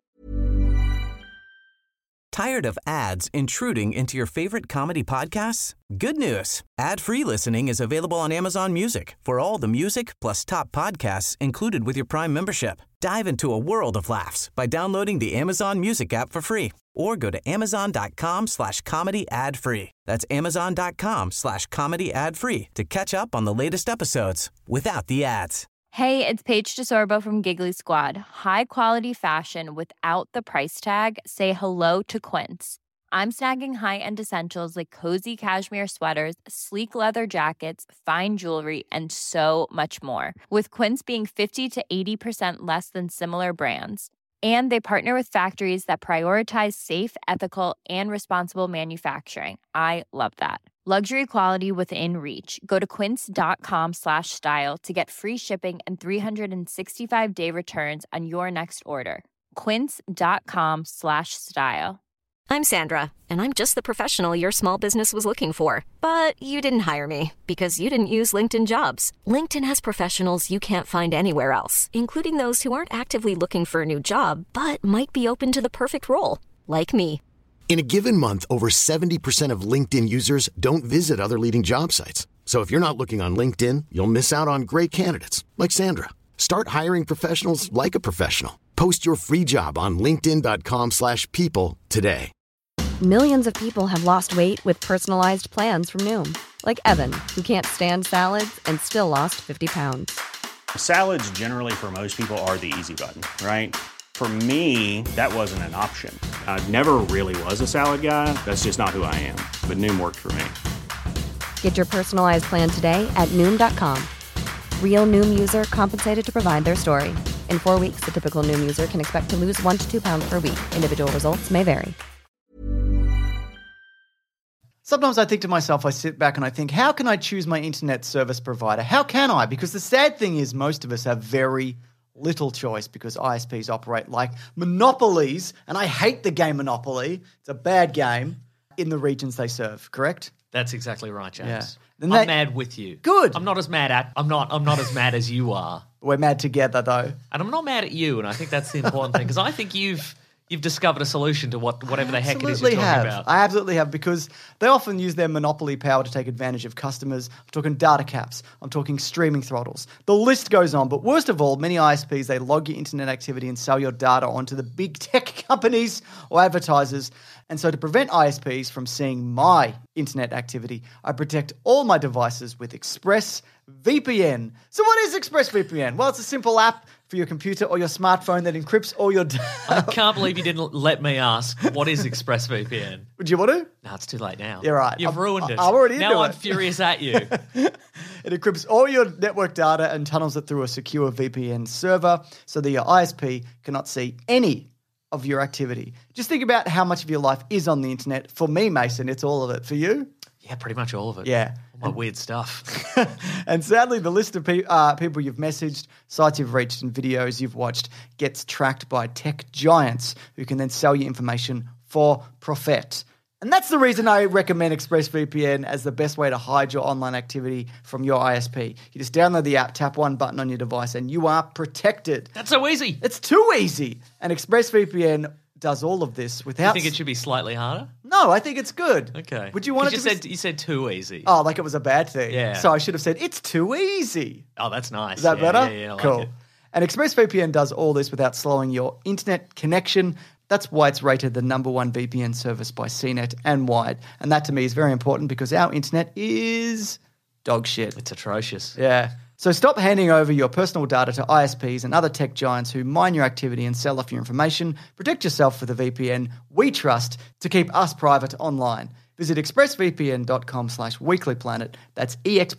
Tired of ads intruding into your favorite comedy podcasts? Good news. Ad-free listening is available on Amazon Music for all the music plus top podcasts included with your Prime membership. Dive into a world of laughs by downloading the Amazon Music app for free or go to amazon.com slash comedy ad free. That's amazon.com slash comedy ad free to catch up on the latest episodes without the ads. Hey, it's Paige DeSorbo from Giggly Squad. High quality fashion without the price tag. Say hello to Quince. I'm snagging high-end essentials like cozy cashmere sweaters, sleek leather jackets, fine jewelry, and so much more. With Quince being fifty to eighty percent less than similar brands. And they partner with factories that prioritize safe, ethical, and responsible manufacturing. I love that. Luxury quality within reach. Go to quince.com slash style to get free shipping and three sixty-five day returns on your next order. Quince.com slash style. I'm Sandra, and I'm just the professional your small business was looking for. But you didn't hire me because you didn't use LinkedIn Jobs. LinkedIn has professionals you can't find anywhere else, including those who aren't actively looking for a new job, but might be open to the perfect role, like me. In a given month, over seventy percent of LinkedIn users don't visit other leading job sites. So if you're not looking on LinkedIn, you'll miss out on great candidates like Sandra. Start hiring professionals like a professional. Post your free job on linkedin.com slash people today. Millions of people have lost weight with personalized plans from Noom. Like Evan, who can't stand salads and still lost fifty pounds. Salads generally for most people are the easy button, right? For me, that wasn't an option. I never really was a salad guy. That's just not who I am. But Noom worked for me. Get your personalized plan today at Noom dot com. Real Noom user compensated to provide their story. In four weeks, the typical Noom user can expect to lose one to two pounds per week. Individual results may vary. Sometimes I think to myself, I sit back and I think, how can I choose my internet service provider? How can I? Because the sad thing is most of us have very little choice because I S Ps operate like monopolies, and I hate the game Monopoly. It's a bad game in the regions they serve, correct? That's exactly right, James. Yeah. I'm Then that- mad with you. Good. I'm not as mad at. I'm not. I'm not as mad as you are, We're mad together, though. and I'm not mad at you. And I think that's the important thing because I think you've you've discovered a solution to what whatever the heck it is you're Absolutely talking have. about. I absolutely have because they often use their monopoly power to take advantage of customers. I'm talking data caps. I'm talking streaming throttles. The list goes on. But worst of all, many I S Ps, they log your internet activity and sell your data onto the big tech companies or advertisers. And so to prevent I S Ps from seeing my internet activity, I protect all my devices with ExpressVPN. So what is ExpressVPN? Well, it's a simple app for your computer or your smartphone that encrypts all your data. I can't believe you didn't let me ask what is ExpressVPN. Would you want to? No, it's too late now. You're right. You've I'm- ruined it. I'm already now into I'm it. furious at you. It encrypts all your network data and tunnels it through a secure V P N server so that your I S P cannot see any of your activity. Just think about how much of your life is on the internet. For me, Mason, it's all of it. For you? Yeah, pretty much all of it. Yeah. All my weird stuff. And sadly, the list of pe- uh, people you've messaged, sites you've reached, and videos you've watched gets tracked by tech giants who can then sell you information for profit. And that's the reason I recommend ExpressVPN as the best way to hide your online activity from your I S P. You just download the app, tap one button on your device, and you are protected. That's so easy. It's too easy. And ExpressVPN does all of this without... You think it should be slightly harder? No, I think it's good. Okay. Would you want it you to be... said you said too easy. Oh, like it was a bad thing. Yeah. So I should have said, it's too easy. Oh, that's nice. Is that Yeah, better? Yeah, yeah, I like cool. it. And ExpressVPN does all this without slowing your internet connection. That's why it's rated the number one V P N service by C net and Wired. And that to me is very important because our internet is dog shit. It's atrocious. Yeah. So stop handing over your personal data to I S Ps and other tech giants who mine your activity and sell off your information. Protect yourself with a V P N we trust to keep us private online. Visit expressvpn.com slash weeklyplanet. That's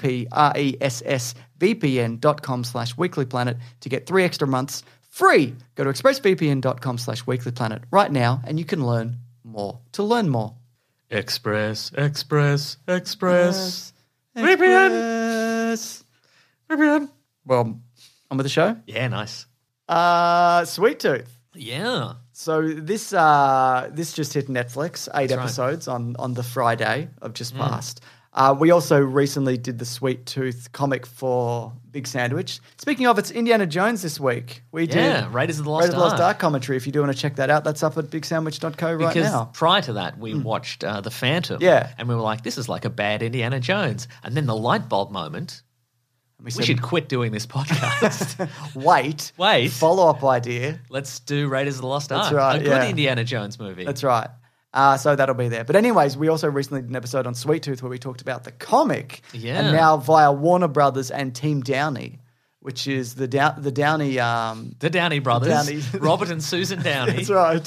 E-X-P-R-E-S-S-V-P-N dot com slash weeklyplanet to get three extra months free. Go to expressvpn.com slash weeklyplanet right now and you can learn more. To learn more. Express, Express, Express. V P N. Yes. V P N. Well, on with the show. Yeah, nice. Uh, Sweet Tooth. Yeah. So this uh, this just hit Netflix, eight That's right. episodes on, on the Friday of just past. Uh, we also recently did the Sweet Tooth comic for Big Sandwich. Speaking of, it's Indiana Jones this week. We Yeah, did Raiders of the Lost Raiders of the Lost Ark. Ark commentary. If you do want to check that out, that's up at big sandwich dot co right Because now. prior to that, we watched uh, The Phantom. Yeah. And we were like, this is like a bad Indiana Jones. And then the light bulb moment, And we said, should quit doing this podcast. wait, Wait. follow up idea. Let's do Raiders of the Lost That's Ark. right, A good yeah. Indiana Jones movie. That's right. Uh, so that'll be there. But anyways, we also recently did an episode on Sweet Tooth where we talked about the comic. Yeah. And now via Warner Brothers and Team Downey, which is the Dow- the Downey... Um, The Downey brothers, Downey. Robert and Susan Downey. That's right.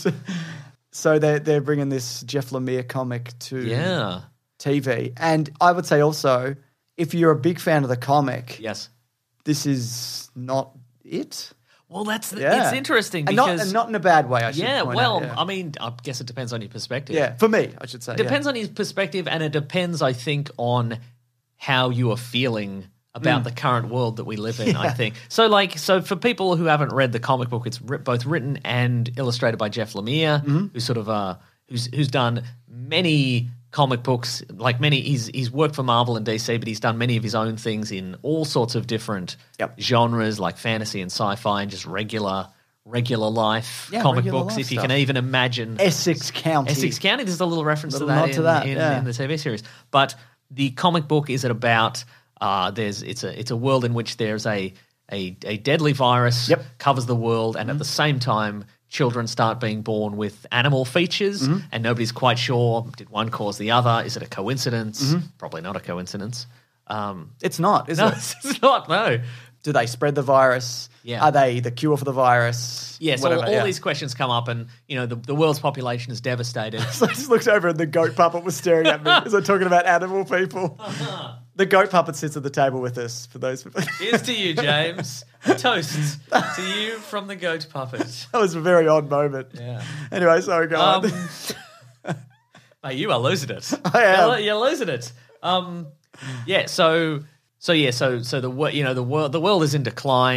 So they're, they're bringing this Jeff Lemire comic to Yeah. T V. And I would say also, if you're a big fan of the comic, Yes. this is not it. Well, that's Yeah. it's interesting And because not, and not in a bad way, I should yeah. point Well, out. Yeah. I mean, I guess it depends on your perspective. yeah, for me, I should say. It depends on his perspective, and it depends, I think, on how you are feeling about Mm. the current world that we live in. I think so. Like, so for people who haven't read the comic book, it's ri- both written and illustrated by Jeff Lemire, Mm-hmm. who's sort of uh, who's who's done many comic books, like many. He's he's worked for Marvel and D C, but he's done many of his own things in all sorts of different Yep. genres, like fantasy and sci-fi, and just regular. Regular life Yeah, comic regular books, life if you stuff. can even imagine Essex County. Essex County. There's a little reference Little to that, nod in, to that, in, yeah. in the T V series. But the comic book is it about uh, there's it's a it's a world in which there's a a, a deadly virus Yep. covers the world, and at the same time, children start being born with animal features, Mm-hmm. and nobody's quite sure did one cause the other. Is it a coincidence? Mm-hmm. Probably not a coincidence. Um, It's not, is no, it? it's not. No. Do they spread the virus? Yeah. Are they the cure for the virus? Yes, Whatever, all, all yeah. these questions come up, and you know the, the world's population is devastated. So I just looked over and the goat puppet was staring at me as I'm talking about animal people. The goat puppet sits at the table with us, for those people. Here's to you, James. A toast to you from the goat puppet. That was a very odd moment. Yeah. Anyway, sorry, go Um, on. mate, you are losing it. I am. You're, you're losing it. Um, yeah. So, so yeah. So, so the wo- you know the world the world is in decline.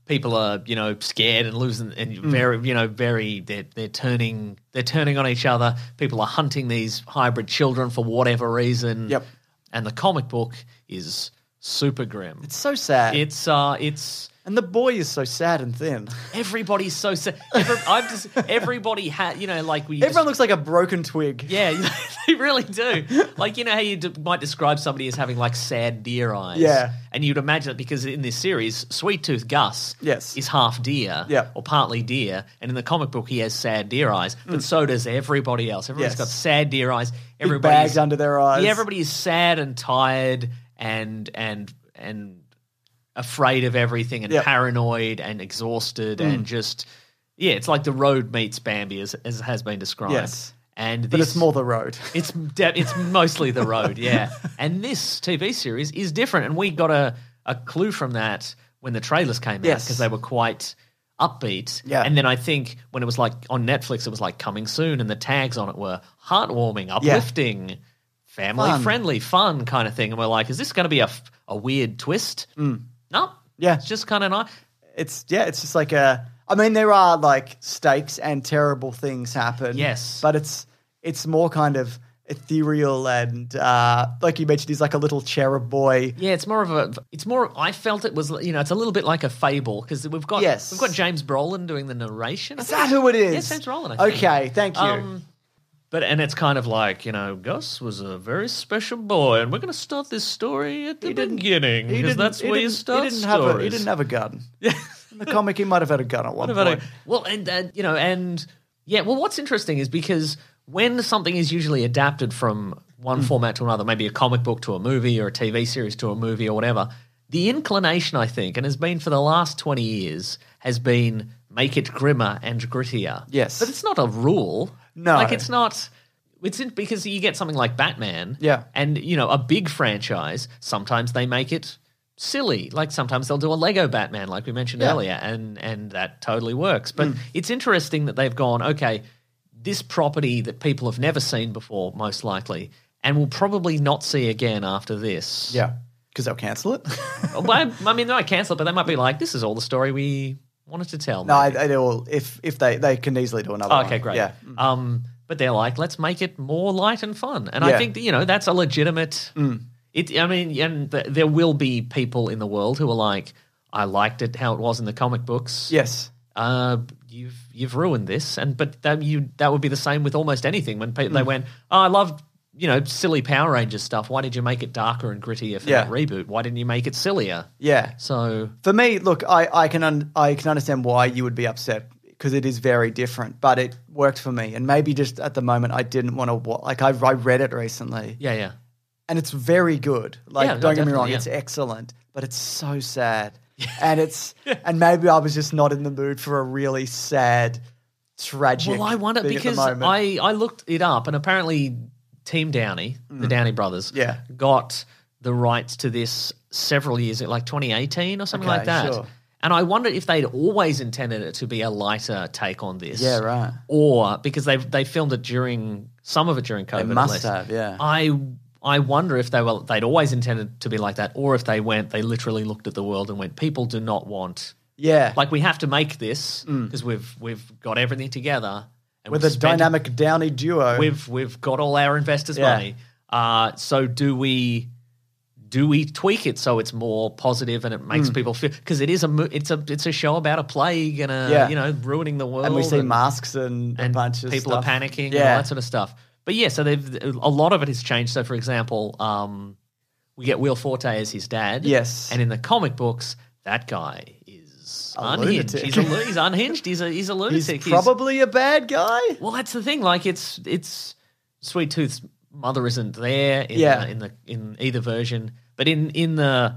people are, you know, scared and losing, and Mm. very, you know, very they're they're turning they're turning on each other. People are hunting these hybrid children for whatever reason. Yep. And the comic book is super grim. It's so sad. It's uh, it's and the boy is so sad and thin. everybody's so sad. Every, I've just everybody had, you know, like we. Everyone looks like a broken twig. Yeah, they really do. Like, you know how you d- might describe somebody as having like sad deer eyes. Yeah. And you'd imagine it because in this series, Sweet Tooth Gus Yes. is half deer Yeah. or partly deer. And in the comic book, he has sad deer eyes. But so does everybody else. Everybody's Yes. got sad deer eyes. Big Everybody's bags under their eyes. Yeah, everybody is sad and tired and and and afraid of everything and Yep. paranoid and exhausted and just yeah, it's like the road meets Bambi as as has been described. Yes. And But this, it's more the road. it's de- it's mostly the road, yeah. And this T V series is different, and we got a, a clue from that when the trailers came out Yes. because they were quite upbeat. Yeah. And then I think when it was like on Netflix, it was like coming soon, and the tags on it were heartwarming, uplifting, family Fun. friendly, fun kind of thing. And we're like, is this going to be a, f- a weird twist? No. Yeah. It's just kind of nice. It's yeah, it's just like a. I mean, there are like stakes and terrible things happen. Yes. but it's it's more kind of ethereal and uh, like you mentioned, he's like a little cherub boy. Yeah, it's more of a. It's more. I felt it was. You know, it's a little bit like a fable because we've got. Yes. We've got James Brolin doing the narration. I Is think. that who it is? Yeah, James Brolin. I think. Okay, thank you. Um, but and it's kind of like, you know, Gus was a very special boy, and we're going to start this story at the beginning He because didn't- that's he where you didn't- start he didn't have a, stories. He didn't have a gun. Yeah. In the comic, he might have had a gun at one What about point. it? Well, and uh, you know, and yeah, well, what's interesting is because when something is usually adapted from one Hmm. format to another, maybe a comic book to a movie or a T V series to a movie or whatever, the inclination, I think, and has been for the last twenty years, has been make it grimmer and grittier. Yes. But it's not a rule. No. Like, it's not. It's in, because you get something like Batman. Yeah. And, you know, a big franchise, sometimes they make it silly. Like sometimes they'll do a Lego Batman, like we mentioned Yeah. earlier, and and that totally works. But it's interesting that they've gone, okay, this property that people have never seen before, most likely, and will probably not see again after this. Yeah, because they'll cancel it. Well, I, I mean, they might cancel it, but they might be like, this is all the story we wanted to tell. no, I, maybe. I will. If if they they can easily do another Oh, one. okay, great. Yeah. Um, but they're like, let's make it more light and fun. And Yeah. I think, that, you know, that's a legitimate... It. I mean, and th- there will be people in the world who are like, I liked it how it was in the comic books. Yes. Uh, you've you've ruined this. And But that, you, that would be the same with almost anything. When people, they Mm. went, oh, I loved, you know, silly Power Rangers stuff. Why did you make it darker and grittier for Yeah. that reboot? Why didn't you make it sillier? Yeah. So... For me, look, I, I can un, I can understand why you would be upset because it is very different, but it worked for me. And maybe just at the moment I didn't want to watch. Like I, I read it recently, Yeah, yeah. and it's very good. Like Yeah, no, don't get me wrong, definitely, it's yeah. excellent, but it's so sad. And it's and maybe I was just not in the mood for a really sad, tragic. Well, I wonder thing at the because moment. I, I looked it up and apparently Team Downey, the Downey brothers, Mm. Yeah. got the rights to this several years, like twenty eighteen or something Okay, like that. sure. And I wondered if they'd always intended it to be a lighter take on this. Yeah, right. Or because they they filmed it during some of it during COVID. They at must least. have, yeah. I I wonder if they were they'd always intended to be like that, or if they went they literally looked at the world and went, people do not want yeah, like we have to make this because we've we've got everything together. And with we've a spent- dynamic Downey duo. We've we've got all our investors' Yeah. money. Uh, so do we do we tweak it so it's more positive and it makes people feel because it is a mo- it's a it's a show about a plague and a Yeah. you know ruining the world and we see masks and, and a bunch of people stuff. are panicking and Yeah. all that sort of stuff. But yeah, so they've a lot of it has changed. So for example, um, we get Will Forte as his dad. Yes. and in the comic books, that guy is A unhinged. lunatic. He's, a, lu- he's unhinged. He's a he's a lunatic. He's probably a bad guy. Well, that's the thing. Like, it's it's Sweet Tooth's mother isn't there in Yeah. the, in the in either version, but in in the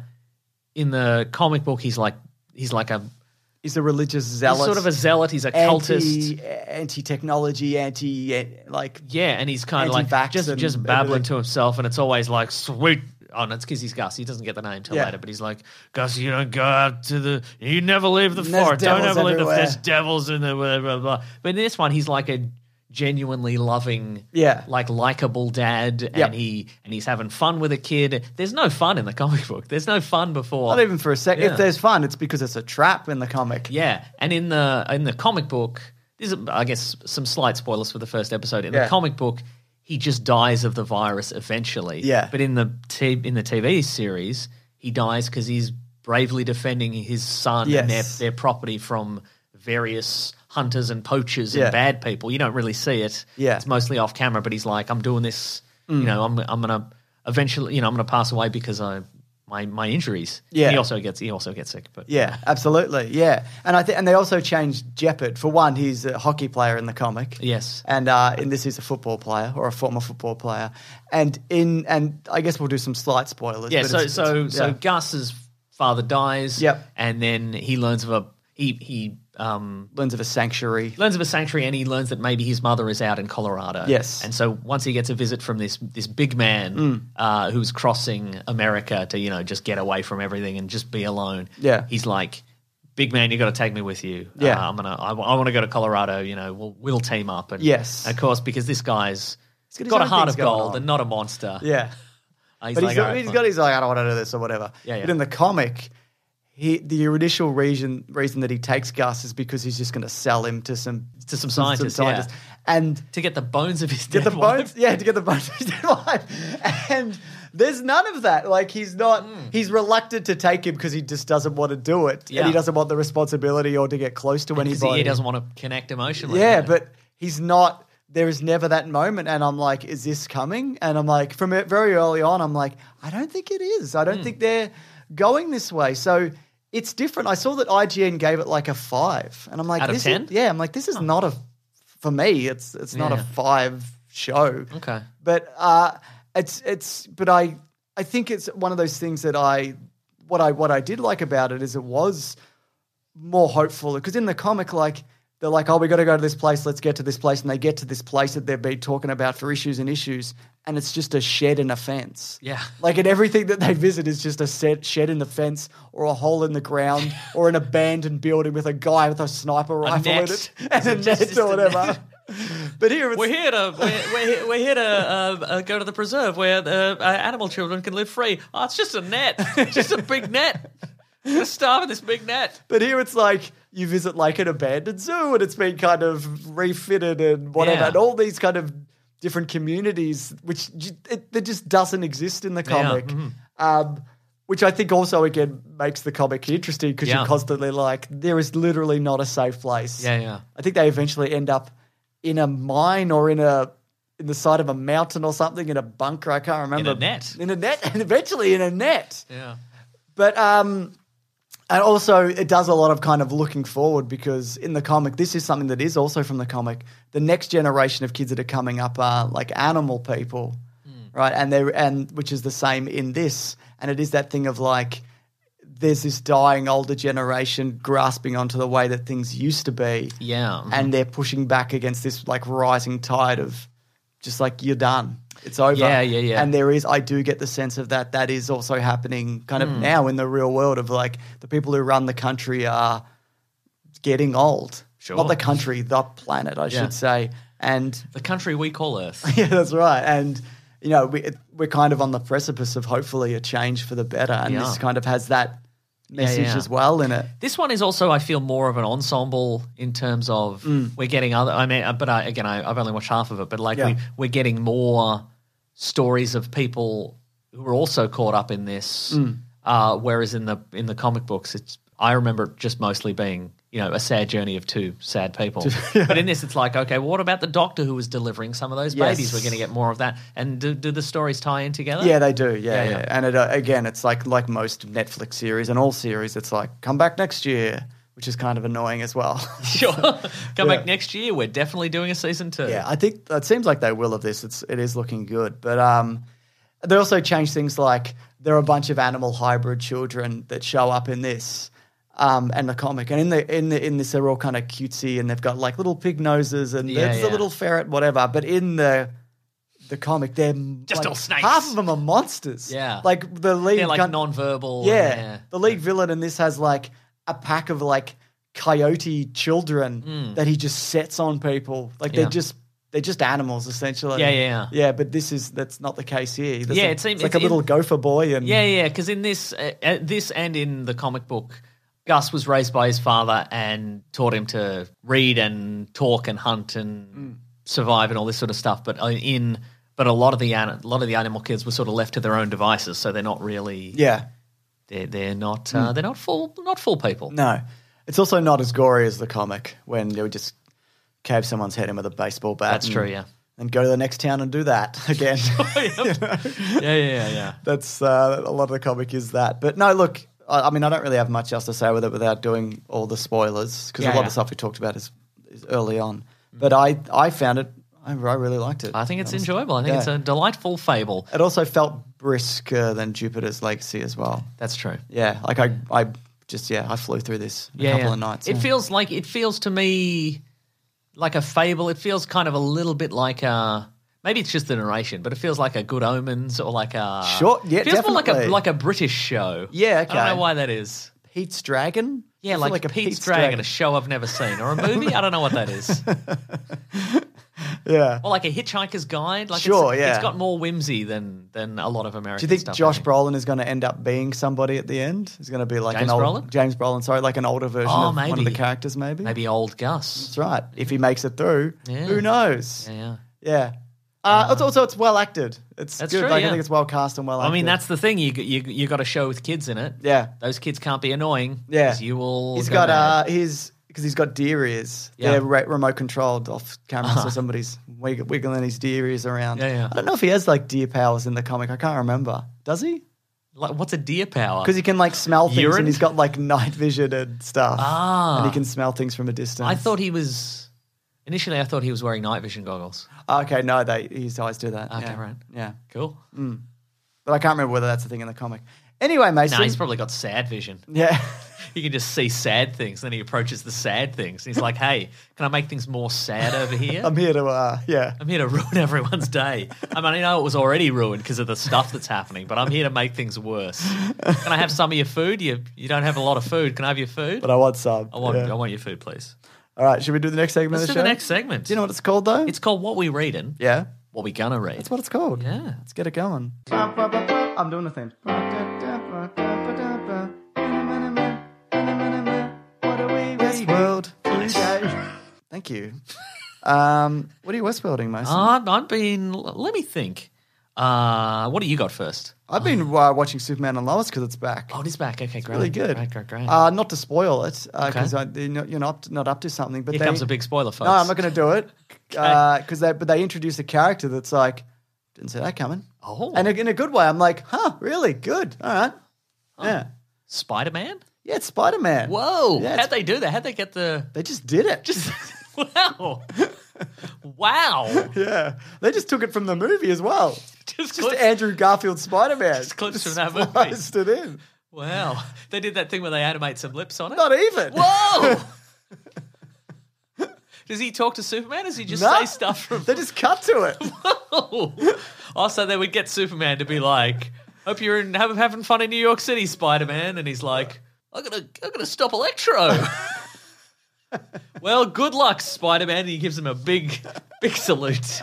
in the comic book, he's like he's like a He's a religious he's zealot. sort of a zealot. He's a cultist. anti, anti-technology, anti, eh, like Yeah, and he's kind of like Anti-vax just and just babbling everything. to himself, and it's always like sweet. Oh, no, it's because he's Gus. He doesn't get the name till Yeah. later, but he's like, Gus, you don't go out to the, you never leave the There's fort. Don't devils ever leave the, everywhere. there's devils in the blah, blah, blah. But in this one, he's like a genuinely loving, Yeah. like likable dad, and Yep. he and he's having fun with a kid. There's no fun in the comic book. There's no fun before. Not even for a second. Yeah. If there's fun, it's because it's a trap in the comic. Yeah, and in the in the comic book, this is, I guess, some slight spoilers for the first episode. In Yeah. the comic book, he just dies of the virus eventually. Yeah. But in the t- in the T V series, he dies because he's bravely defending his son and their, Yes. their property from various hunters and poachers Yeah. and bad people. You don't really see it. Yeah. It's mostly off camera, but he's like, I'm doing this, you know, I'm I'm gonna eventually, you know, I'm gonna pass away because I my my injuries. Yeah. He also gets he also gets sick. But Yeah, absolutely. Yeah, and I think and they also changed Jeopard. For one, he's a hockey player in the comic. Yes. and uh, in this, he's a football player or a former football player. And in and I guess we'll do some slight spoilers. Yeah, but so it's- so it's- so yeah. Gus's father dies. Yep. And then he learns of a he he um learns of a sanctuary. learns of a sanctuary, and he learns that maybe his mother is out in Colorado. Yes. And so once he gets a visit from this this big man Mm. uh, who's crossing America to, you know, just get away from everything and just be alone. Yeah. He's like, big man, you got to take me with you. Yeah. Uh, I'm gonna I, want to go to Colorado. You know, we'll we'll team up. And Yes. of course, because this guy's He's got his got a own heart things of going gold on. and not a monster. Yeah, Uh, he's but like, he's, "All right, he's fine." got his like, I don't want to do this or whatever. Yeah, yeah. But in the comic, he the initial reason reason that he takes Gus is because he's just going to sell him to some To some scientists, yeah. and to get the bones of his get dead the wife. bones. Yeah, to get the bones of his dead wife. And there's none of that. Like he's not. He's reluctant to take him because he just doesn't want to do it, Hmm. Yeah. and he doesn't want the responsibility or to get close to Because anybody. he doesn't want to connect emotionally. Yeah, but he's not. There is never that moment, and I'm like, is this coming? And I'm like, from it very early on, I'm like, I don't think it is. I don't Hmm. think they're going this way. So it's different. I saw that I G N gave it like a five, and I'm like, Out of this ten? Is, yeah, I'm like, this is not a for me. It's it's not a Yeah. five show. Okay. But uh, it's it's but I I think it's one of those things that I what I what I did like about it is it was more hopeful because in the comic, like they're like, oh, we got to go to this place, let's get to this place, and they get to this place that they've been talking about for issues and issues, and it's just a shed and a fence. Yeah. Like, and everything that they visit is just a set, shed in the fence or a hole in the ground or an abandoned building with a guy with a sniper rifle in net. it and a Just- net just or a whatever. net. But here it's We're here to we're, we're, here- we're here to uh, uh, go to the preserve where the uh, animal children can live free. Oh, it's just a net, just a big net. I'm gonna starve in this big net. But here it's like you visit like an abandoned zoo and it's been kind of refitted and whatever, Yeah. and all these kind of different communities, which j- it, that just doesn't exist in the comic. mm-hmm. Um, which I think also again makes the comic interesting because Yeah. you're constantly like, there is literally not a safe place. Yeah, yeah. I think they eventually end up in a mine or in a in the side of a mountain or something in a bunker. I can't remember. net. In a net, and eventually in a net. Yeah. But um, and also it does a lot of kind of looking forward because in the comic, this is something that is also from the comic. The next generation of kids that are coming up are like animal people, right? And they and which is the same in this, and it is that thing of like there's this dying older generation grasping onto the way that things used to be, Yeah. and they're pushing back against this like rising tide of just like you're done. It's over. Yeah, yeah, yeah. And there is, I do get the sense of that. That is also happening kind of Hmm. now in the real world of like the people who run the country are getting old. Sure. Not the country, the planet, I Yeah. should say. And The country we call Earth. yeah, that's right. And you know, we, we're kind of on the precipice of hopefully a change for the better. And Yeah. this kind of has that message yeah. as well in it. This one is also, I feel, more of an ensemble in terms of Mm. we're getting other. I mean, uh, but I, again, I, I've only watched half of it. But like, Yeah. we we're getting more stories of people who are also caught up in this. Mm. Uh, whereas in the in the comic books, it's I remember it just mostly being, you know, a sad journey of two sad people. But in this, it's like, okay, well, what about the doctor who was delivering some of those Yes. babies? We're going to get more of that. And do, do the stories tie in together? Yeah, they do. Yeah, Yeah, yeah. yeah. And it, uh, again, it's like like most Netflix series and all series, it's like come back next year, which is kind of annoying as well. Sure. Come Yeah. back next year. We're definitely doing a season two. Yeah, I think it seems like they will of this. It's it is looking good, but um, they also change things like there are a bunch of animal hybrid children that show up in this, um, and the comic, and in the in the in this they're all kind of cutesy and they've got like little pig noses and Yeah, there's yeah. a little ferret, whatever. But in the the comic, they're Just like, all snakes. half of them are monsters. Yeah. like the lead, They're like gun- non-verbal. yeah, Yeah. the lead villain in this has like a pack of like coyote children that he just sets on people. Like Hmm. Yeah. they're just they're just animals essentially. Yeah, yeah, yeah. Yeah, but this is that's not the case here. There's Yeah, a- it seems- it's like it's a little in- gopher boy, and Yeah, yeah, because in this, uh, uh, this and in the comic book, Gus was raised by his father and taught him to read and talk and hunt and Mm. survive and all this sort of stuff. But uh, in, but a lot of the an- a lot of the animal kids were sort of left to their own devices, so they're not really. yeah, They're they're not uh, they're not full not full people. no, it's also not as gory as the comic when they would just cave someone's head in with a baseball bat. That's and, true, yeah. and go to the next town and do that again. You know? Yeah, yeah, yeah, yeah. That's uh, a lot of the comic is that. But no, look, I, I mean, I don't really have much else to say with it without doing all the spoilers because Yeah, a lot yeah. of stuff we talked about is, is early on. But I, I found it. I, I really liked it. I think it's honestly. enjoyable. I think Yeah. it's a delightful fable. It also felt brisker than Jupiter's Legacy as well. That's true. Yeah, like I, I just yeah, I flew through this in a Yeah, couple yeah. of nights. It yeah. feels like it feels to me like a fable. It feels kind of a little bit like a maybe it's just the narration, but it feels like a Good Omens or like a Sure, yeah, it feels more like a definitely. like a British show. Yeah, I don't know okay. why that is. Pete's Dragon. Yeah, I feel like, a Pete's, Dragon, a show I've never seen, or a movie. I don't know what that is. Yeah. Or like a Hitchhiker's Guide. Like Sure, it's, yeah. it's got more whimsy than than a lot of Do American you think stuff. Josh I think. Brolin is going to end up being somebody at the end? He's going to be like James an old Brolin? James Brolin. Sorry, like an older version Oh, of one of maybe. the characters, maybe. Maybe old Gus. That's right. If he makes it through, Yeah. who knows? Yeah, yeah. Yeah. Uh, it's also, it's well acted. It's That's good. true, Like, yeah. I think it's well cast and well I acted. mean, that's the thing. You you you got a show with kids in it. Yeah. Those kids can't be annoying. Yeah. 'cause you will. He's go got mad. uh, his because he's got deer ears. Yeah. They're re- remote controlled off camera, so somebody's wig- wiggling his deer ears around. Yeah, yeah. I don't know if he has like deer powers in the comic. I can't remember. Does he? Like, what's a deer power? Because he can like smell things, Urine? and he's got like night vision and stuff. Ah. and he can smell things from a distance. I thought he was. Initially, I thought he was wearing night vision goggles. Okay, no, they his eyes do that. Okay, yeah. right. Yeah, Cool. but I can't remember whether that's the thing in the comic. Anyway, Mason. No, he's probably got sad vision. yeah. He can just see sad things. Then he approaches the sad things. And he's like, "Hey, can I make things more sad over here? I'm here to, uh, yeah. I'm here to ruin everyone's day. I mean, I know it was already ruined because of the stuff that's happening, but I'm here to make things worse. Can I have some of your food? You you don't have a lot of food. Can I have your food? But I want some. I want Yeah. I want your food, please. All right, should we do the next segment Let's of do the the show? next segment. Do you know what it's called, though? It's called What We Reading. yeah. What We Gonna Read. That's what it's called. Yeah. Let's get it going. I'm doing the thing. Westworld. Okay. Thank you. Um, what are you Westworlding, Mason? Uh, I've been. Let me think. Uh, what do you got first? I've been uh, watching Superman and Lois because it's back. Oh, it is back. Okay, great. really good. Great, great, great. Uh, not to spoil it, because Okay. you're, not, you're not not up to something. But Here they, comes a big spoiler, folks. No, I'm not going to do it because they but they introduce a character that's like didn't see that coming. Oh. and in a good way. I'm like, huh, really good. All right, yeah, Spider-Man? yeah, it's Spider Man. Whoa. Yeah, it's- How'd they do that? How'd they get the... They just did it. Just... wow. Wow. yeah, they just took it from the movie as well. Just, Just clips, Andrew Garfield Spider Man. Just clips from that movie. Spliced it in. Wow. They did that thing where they animate some lips on it. Not even. Whoa. Does he talk to Superman? Does he just No. say stuff from... They just cut to it. Whoa. Also, they would get Superman to be like, hope you're in, have, having fun in New York City, Spider-Man. And he's like, I'm going to I'm gonna stop Electro. Well, good luck, Spider-Man. And he gives him a big, big salute.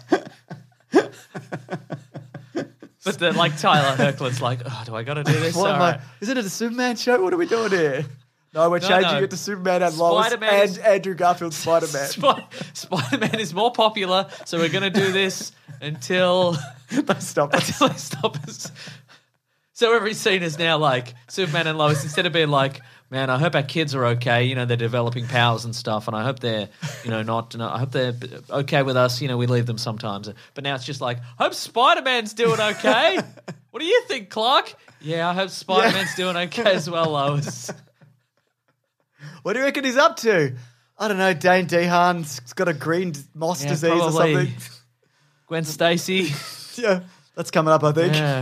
But then, like, Tyler Hoechlin's like, oh, do I got to do this? What am All I- right. Is it a Superman show? What are we doing here? No, we're No, changing no. it to Superman and Lois Spider-Man and is- Andrew Garfield Spider Man. Sp- Spider-Man is more popular, so we're going to do this until... Stop it. until they stop us. So every scene is now like Superman and Lois, instead of being like, man, I hope our kids are okay. You know, they're developing powers and stuff, and I hope they're, you know, not, no, I hope they're okay with us. You know, we leave them sometimes. But now it's just like, hope Spider-Man's doing okay. What do you think, Clark? Yeah, I hope Spider-Man's doing okay as well, Lois. What do you reckon he's up to? I don't know. Dane DeHaan's got a green moss Yeah, disease or probably. something. Gwen Stacy. Yeah, that's coming up, I think. Yeah.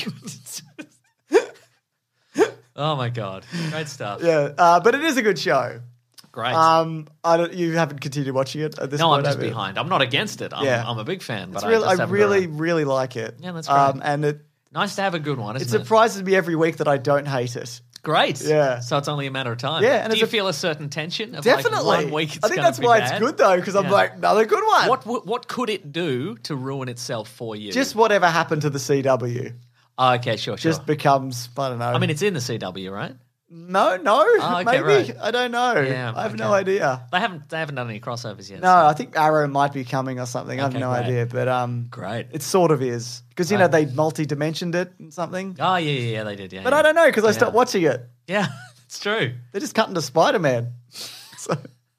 Oh, my God. Great stuff. Yeah, uh, but it is a good show. Great. Um, I don't. You haven't continued watching it at this no, point. I'm just have you? behind. I'm not against it. I'm, Yeah. I'm a big fan. But It's really, I, just I haven't really, got around. really like it. Yeah, that's great. Um, and it Nice to have a good one, it isn't it? surprises me every week that I don't hate it. Great. Yeah. So it's only a matter of time. Yeah, and Do it's you a- feel a certain tension? Of Definitely. Like one week it's I think gonna that's be why bad? it's good though, because I'm Yeah. like, another good one. What w- what could it do to ruin itself for you? Just whatever happened to the C W Oh, okay, sure, sure. just becomes, I don't know. I mean, it's in the C W, right? no, no, Oh, okay, maybe. right. I don't know. Yeah, I have okay. no idea. They haven't they haven't done any crossovers yet. No, so- I think Arrow might be coming or something. I have Okay, no great. idea, but um, Great. it sort of is because you Right. know they multi-dimensioned it and something. Oh yeah, yeah, yeah, they did. Yeah, But yeah. I don't know because I Yeah. stopped watching it. Yeah, it's true. They just cut into Spider-Man. so,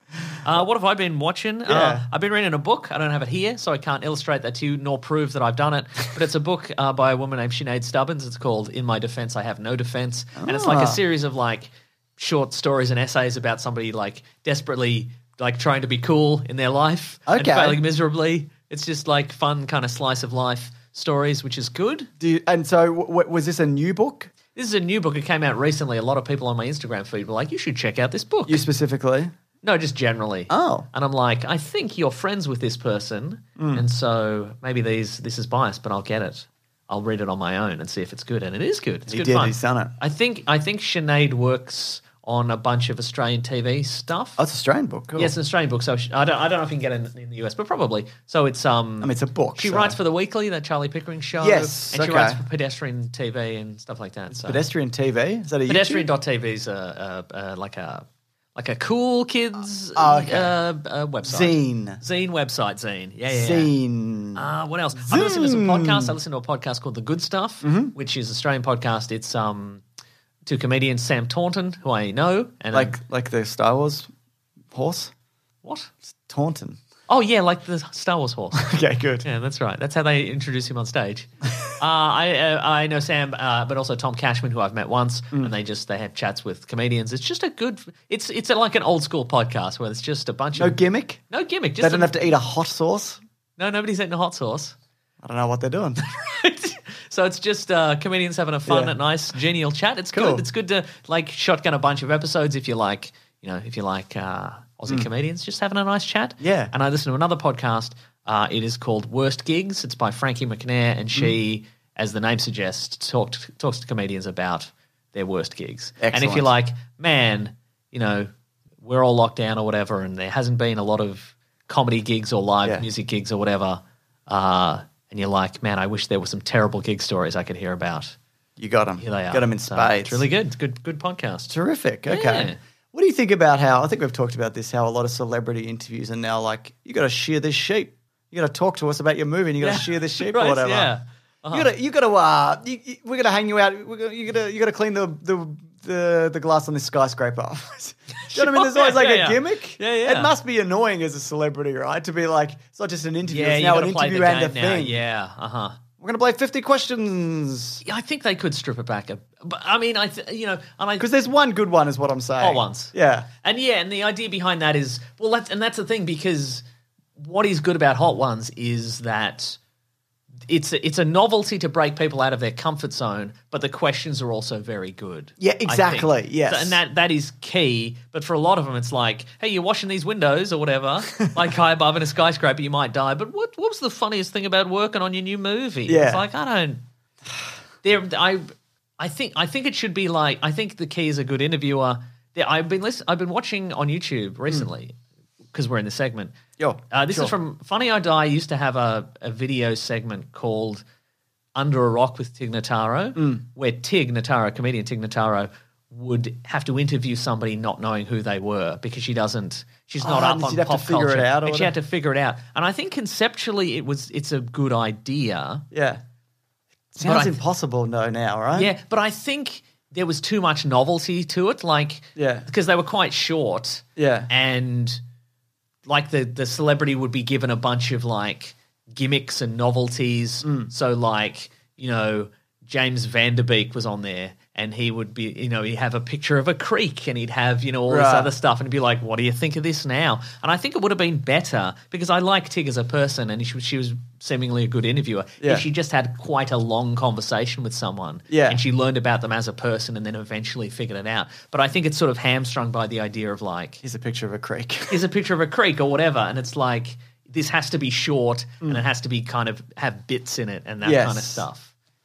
Uh, what have I been watching? Uh, Yeah. I've been reading a book. I don't have it here, so I can't illustrate that to you nor prove that I've done it. But it's a book uh, by a woman named Sinead Stubbins. It's called In My Defense, I Have No Defense. And it's like Ah. a series of like short stories and essays about somebody like desperately like trying to be cool in their life and Okay. failing miserably. It's just like fun kind of slice of life stories, which is good. do you, and so w- w- was this a new book? This is a new book. It came out recently. A lot of people on my Instagram feed were like, you should check out this book. You specifically? No, just generally. Oh. And I'm like, I think you're friends with this person, and so maybe these this is biased, but I'll get it. I'll read it on my own and see if it's good, and it is good. It's He good did, fun. he's done it. I think I think Sinead works on a bunch of Australian T V stuff. Oh, it's an Australian book. Cool. Yeah, it's an Australian book, so she, I don't I don't know if you can get it in, in the U S, but probably. So it's um. I mean, it's a book. She so. writes for The Weekly, that Charlie Pickering show. Yes, and she okay. writes for Pedestrian T V and stuff like that. So. Pedestrian T V. Is that a Pedestrian YouTube? dot T V is a, a, a, like a like a cool kids Oh, okay. uh, uh, website. Zine. Zine website, Zine. Yeah, yeah. yeah. Zine. Uh, what else? I listen to some podcasts. I listen to a podcast called The Good Stuff, Mm-hmm. which is an Australian podcast. It's um, two comedians, Sam Taunton, who I know, and like like the Star Wars horse? what? Taunton. Oh yeah, like the Star Wars horse. Okay, good. Yeah, that's right. That's how they introduce him on stage. uh, I uh, I know Sam, uh, but also Tom Cashman, who I've met once, Mm. and they just they have chats with comedians. It's just a good. It's it's like an old school podcast where it's just a bunch No of gimmick? no gimmick. Just They don't a- have to eat a hot sauce? no, nobody's eating a hot sauce. I don't know what they're doing. So it's just uh, comedians having a fun, Yeah. and nice, genial chat. It's Cool. good. It's good to like shotgun a bunch of episodes if you like, you know, if you like uh, Aussie comedians, just having a nice chat. Hmm. Yeah. And I listen to another podcast. Uh, it is called Worst Gigs. It's by Frankie McNair, and she, Hmm. as the name suggests, talked talks to comedians about their worst gigs. And if Excellent. you're like, man, you know, we're all locked down or whatever, and there hasn't been a lot of comedy gigs or live Yeah. music gigs or whatever, uh, and you're like, man, I wish there were some terrible gig stories I could hear about. You got them. Here they are. Got them in So spades. it's really good. It's good, good podcast. Terrific. Okay. Yeah. What do you think about how, I think we've talked about this, how a lot of celebrity interviews are now like, you got to shear this sheep. You got to talk to us about your movie and you got to Yeah. shear this sheep Right, or whatever. yeah. Uh-huh. You got to, you got to, uh, you, you, we're going to hang you out. We're gonna, you got to, you got to clean the, the, the, the glass on this skyscraper. Do you know what I mean? There's always like Yeah, a yeah. gimmick. Yeah, yeah. It must be annoying as a celebrity, right? To be like, it's not just an interview. Yeah, it's you now got an to play the interview and a game now. thing. Yeah, uh huh. We're going to play fifty questions. Yeah, I think they could strip it back. A, but I mean, I th- you know, and I Because there's one good one is what I'm saying. Hot ones. Yeah. And yeah, and the idea behind that is well, that's and that's the thing because what is good about Hot Ones is that it's a, it's a novelty to break people out of their comfort zone, but the questions are also very good. Yeah, I think. exactly, yes. So- and that that is key. But for a lot of them, it's like, hey, you're washing these windows or whatever, like high above in a skyscraper, you might die. But what what was the funniest thing about working on your new movie? Yeah. It's like I don't. There, I, I think I think it should be like I think the key is a good interviewer. There, I've been listen, I've been watching on YouTube recently because we're in the segment. Yo, Uh, this sure. is from Funny I Die. Used to have a, a video segment called Under a Rock with Tig Notaro, Mm. where Tig Notaro, comedian Tig Notaro, would have to interview somebody not knowing who they were because she doesn't. She's not Oh, up and on she'd have to pop figure it culture, out or and she had to figure it out. And I think conceptually, it was it's a good idea. Yeah. But Sounds I- impossible no now, right? Yeah, but I think there was too much novelty to it, like Yeah. because they were quite short. Yeah. and like the the celebrity would be given a bunch of like gimmicks and novelties. Mm. So like you know James Van Der Beek was on there, and he would be you know he'd have a picture of a creek, and he'd have you know all this Right. other stuff, and he'd be like, "What do you think of this now?" And I think it would have been better because I like Tig as a person, and she was, she was seemingly a good interviewer. Yeah. If she just had quite a long conversation with someone, Yeah. and she learned about them as a person, and then eventually figured it out. But I think it's sort of hamstrung by the idea of like, Here's a picture of a creek. here's a picture of a creek or whatever, and it's like this has to be short and it has to be kind of have bits in it and that Yes. kind of stuff.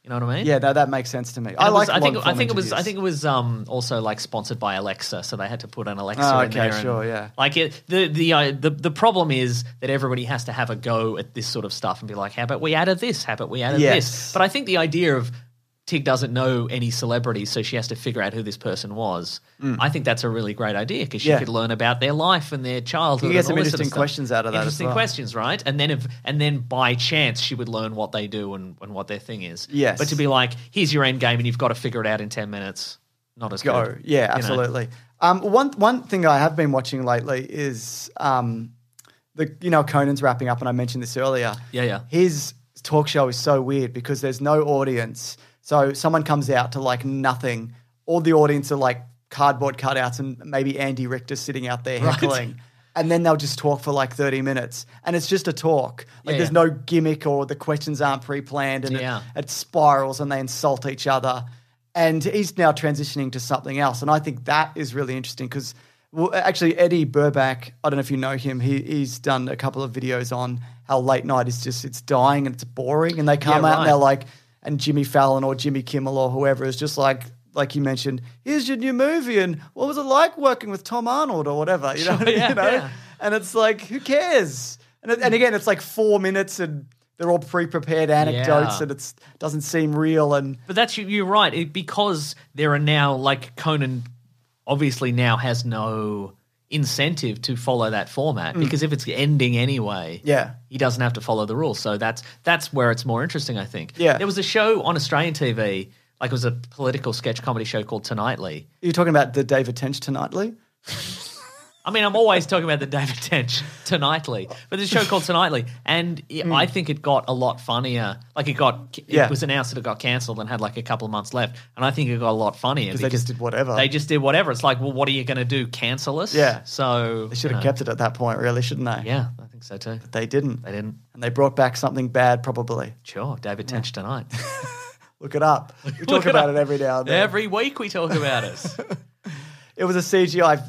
You know what I mean? Yeah, no, that makes sense to me. And I it was- like. I think. long-form I think it was. I interviews. think it was um, also like sponsored by Alexa, so they had to put an Alexa Oh, in okay, there. and- sure, yeah. Like it, the the uh, the the problem is that everybody has to have a go at this sort of stuff and be like, how about we added this? How about we added Yes. this? But I think the idea of Tig doesn't know any celebrities, so she has to figure out who this person was. I think that's a really great idea because she Mm. Yeah. could learn about their life and their childhood. You get and some all this sort of interesting stuff. questions out of that as Interesting well. questions, right? And then if and then by chance she would learn what they do and, and what their thing is. Yes. But to be like, here's your end game and you've got to figure it out in ten minutes. Not as Go. good. Yeah, you know? absolutely. Um, one one thing I have been watching lately is um, the you know Conan's wrapping up, and I mentioned this earlier. Yeah, yeah. His talk show is so weird because there's no audience. So someone comes out to like nothing. All the audience are like cardboard cutouts, and maybe Andy Richter sitting out there heckling. And then they'll just talk for like thirty minutes. And it's just a talk. Like Yeah, there's yeah. no gimmick or the questions aren't pre-planned and Yeah. it, it spirals and they insult each other. And he's now transitioning to something else. And I think that is really interesting because well, actually Eddie Burback, I don't know if you know him, he, he's done a couple of videos on how late night is just, it's dying and it's boring. And they come Yeah, out and they're right. like, and Jimmy Fallon or Jimmy Kimmel or whoever is just like, like you mentioned, here's your new movie and what was it like working with Tom Arnold or whatever, you know? Sure, yeah, you know? yeah. And it's like, who cares? And, it, and again, it's like four minutes and they're all pre-prepared anecdotes Yeah. and it doesn't seem real. And But that's you- you're right it, because there are now like Conan obviously now has no incentive to follow that format because if it's ending anyway, Mm. Yeah. he doesn't have to follow the rules. So that's that's where it's more interesting, I think. Yeah. There was a show on Australian T V, like it was a political sketch comedy show called Tonightly. you're talking about the David Tench Tonightly? I mean, I'm always talking about the David Tench Tonightly, but there's a show called Tonightly, and it- I think it got a lot funnier. Like it got, it Mm. Yeah. was announced that it got cancelled and had like a couple of months left, and I think it got a lot funnier Because they just did whatever. They just did whatever. It's like, well, what are you going to do? Cancel us? Yeah. So They should you have know. kept it at that point, really, shouldn't they? Yeah, I think so too. They didn't. They didn't. And they brought back something bad, probably. Sure, David Tench tonight. Look it up. We Look talk it about up. it every now and then. Every week we talk about it. It was a C G I uh,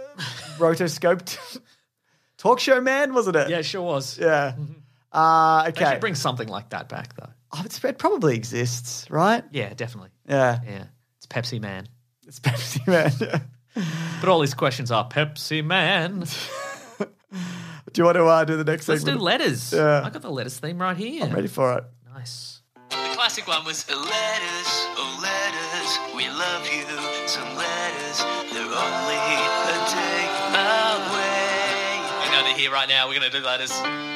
rotoscoped talk show man, wasn't it? Yeah, it sure was. Yeah. Uh, They okay. should bring something like that back, though. Oh, it's, it probably exists, right? Yeah, definitely. Yeah. Yeah, it's Pepsi Man. It's Pepsi Man. But all these questions are Pepsi Man. Do you want to uh, do the next Let's do segment? letters. Yeah. I got the letters theme right here. I'm ready for it. Nice. The classic one was letters, oh letters, we love you. Some letters, they're only a day away. I know they're here right now. We're going to do letters.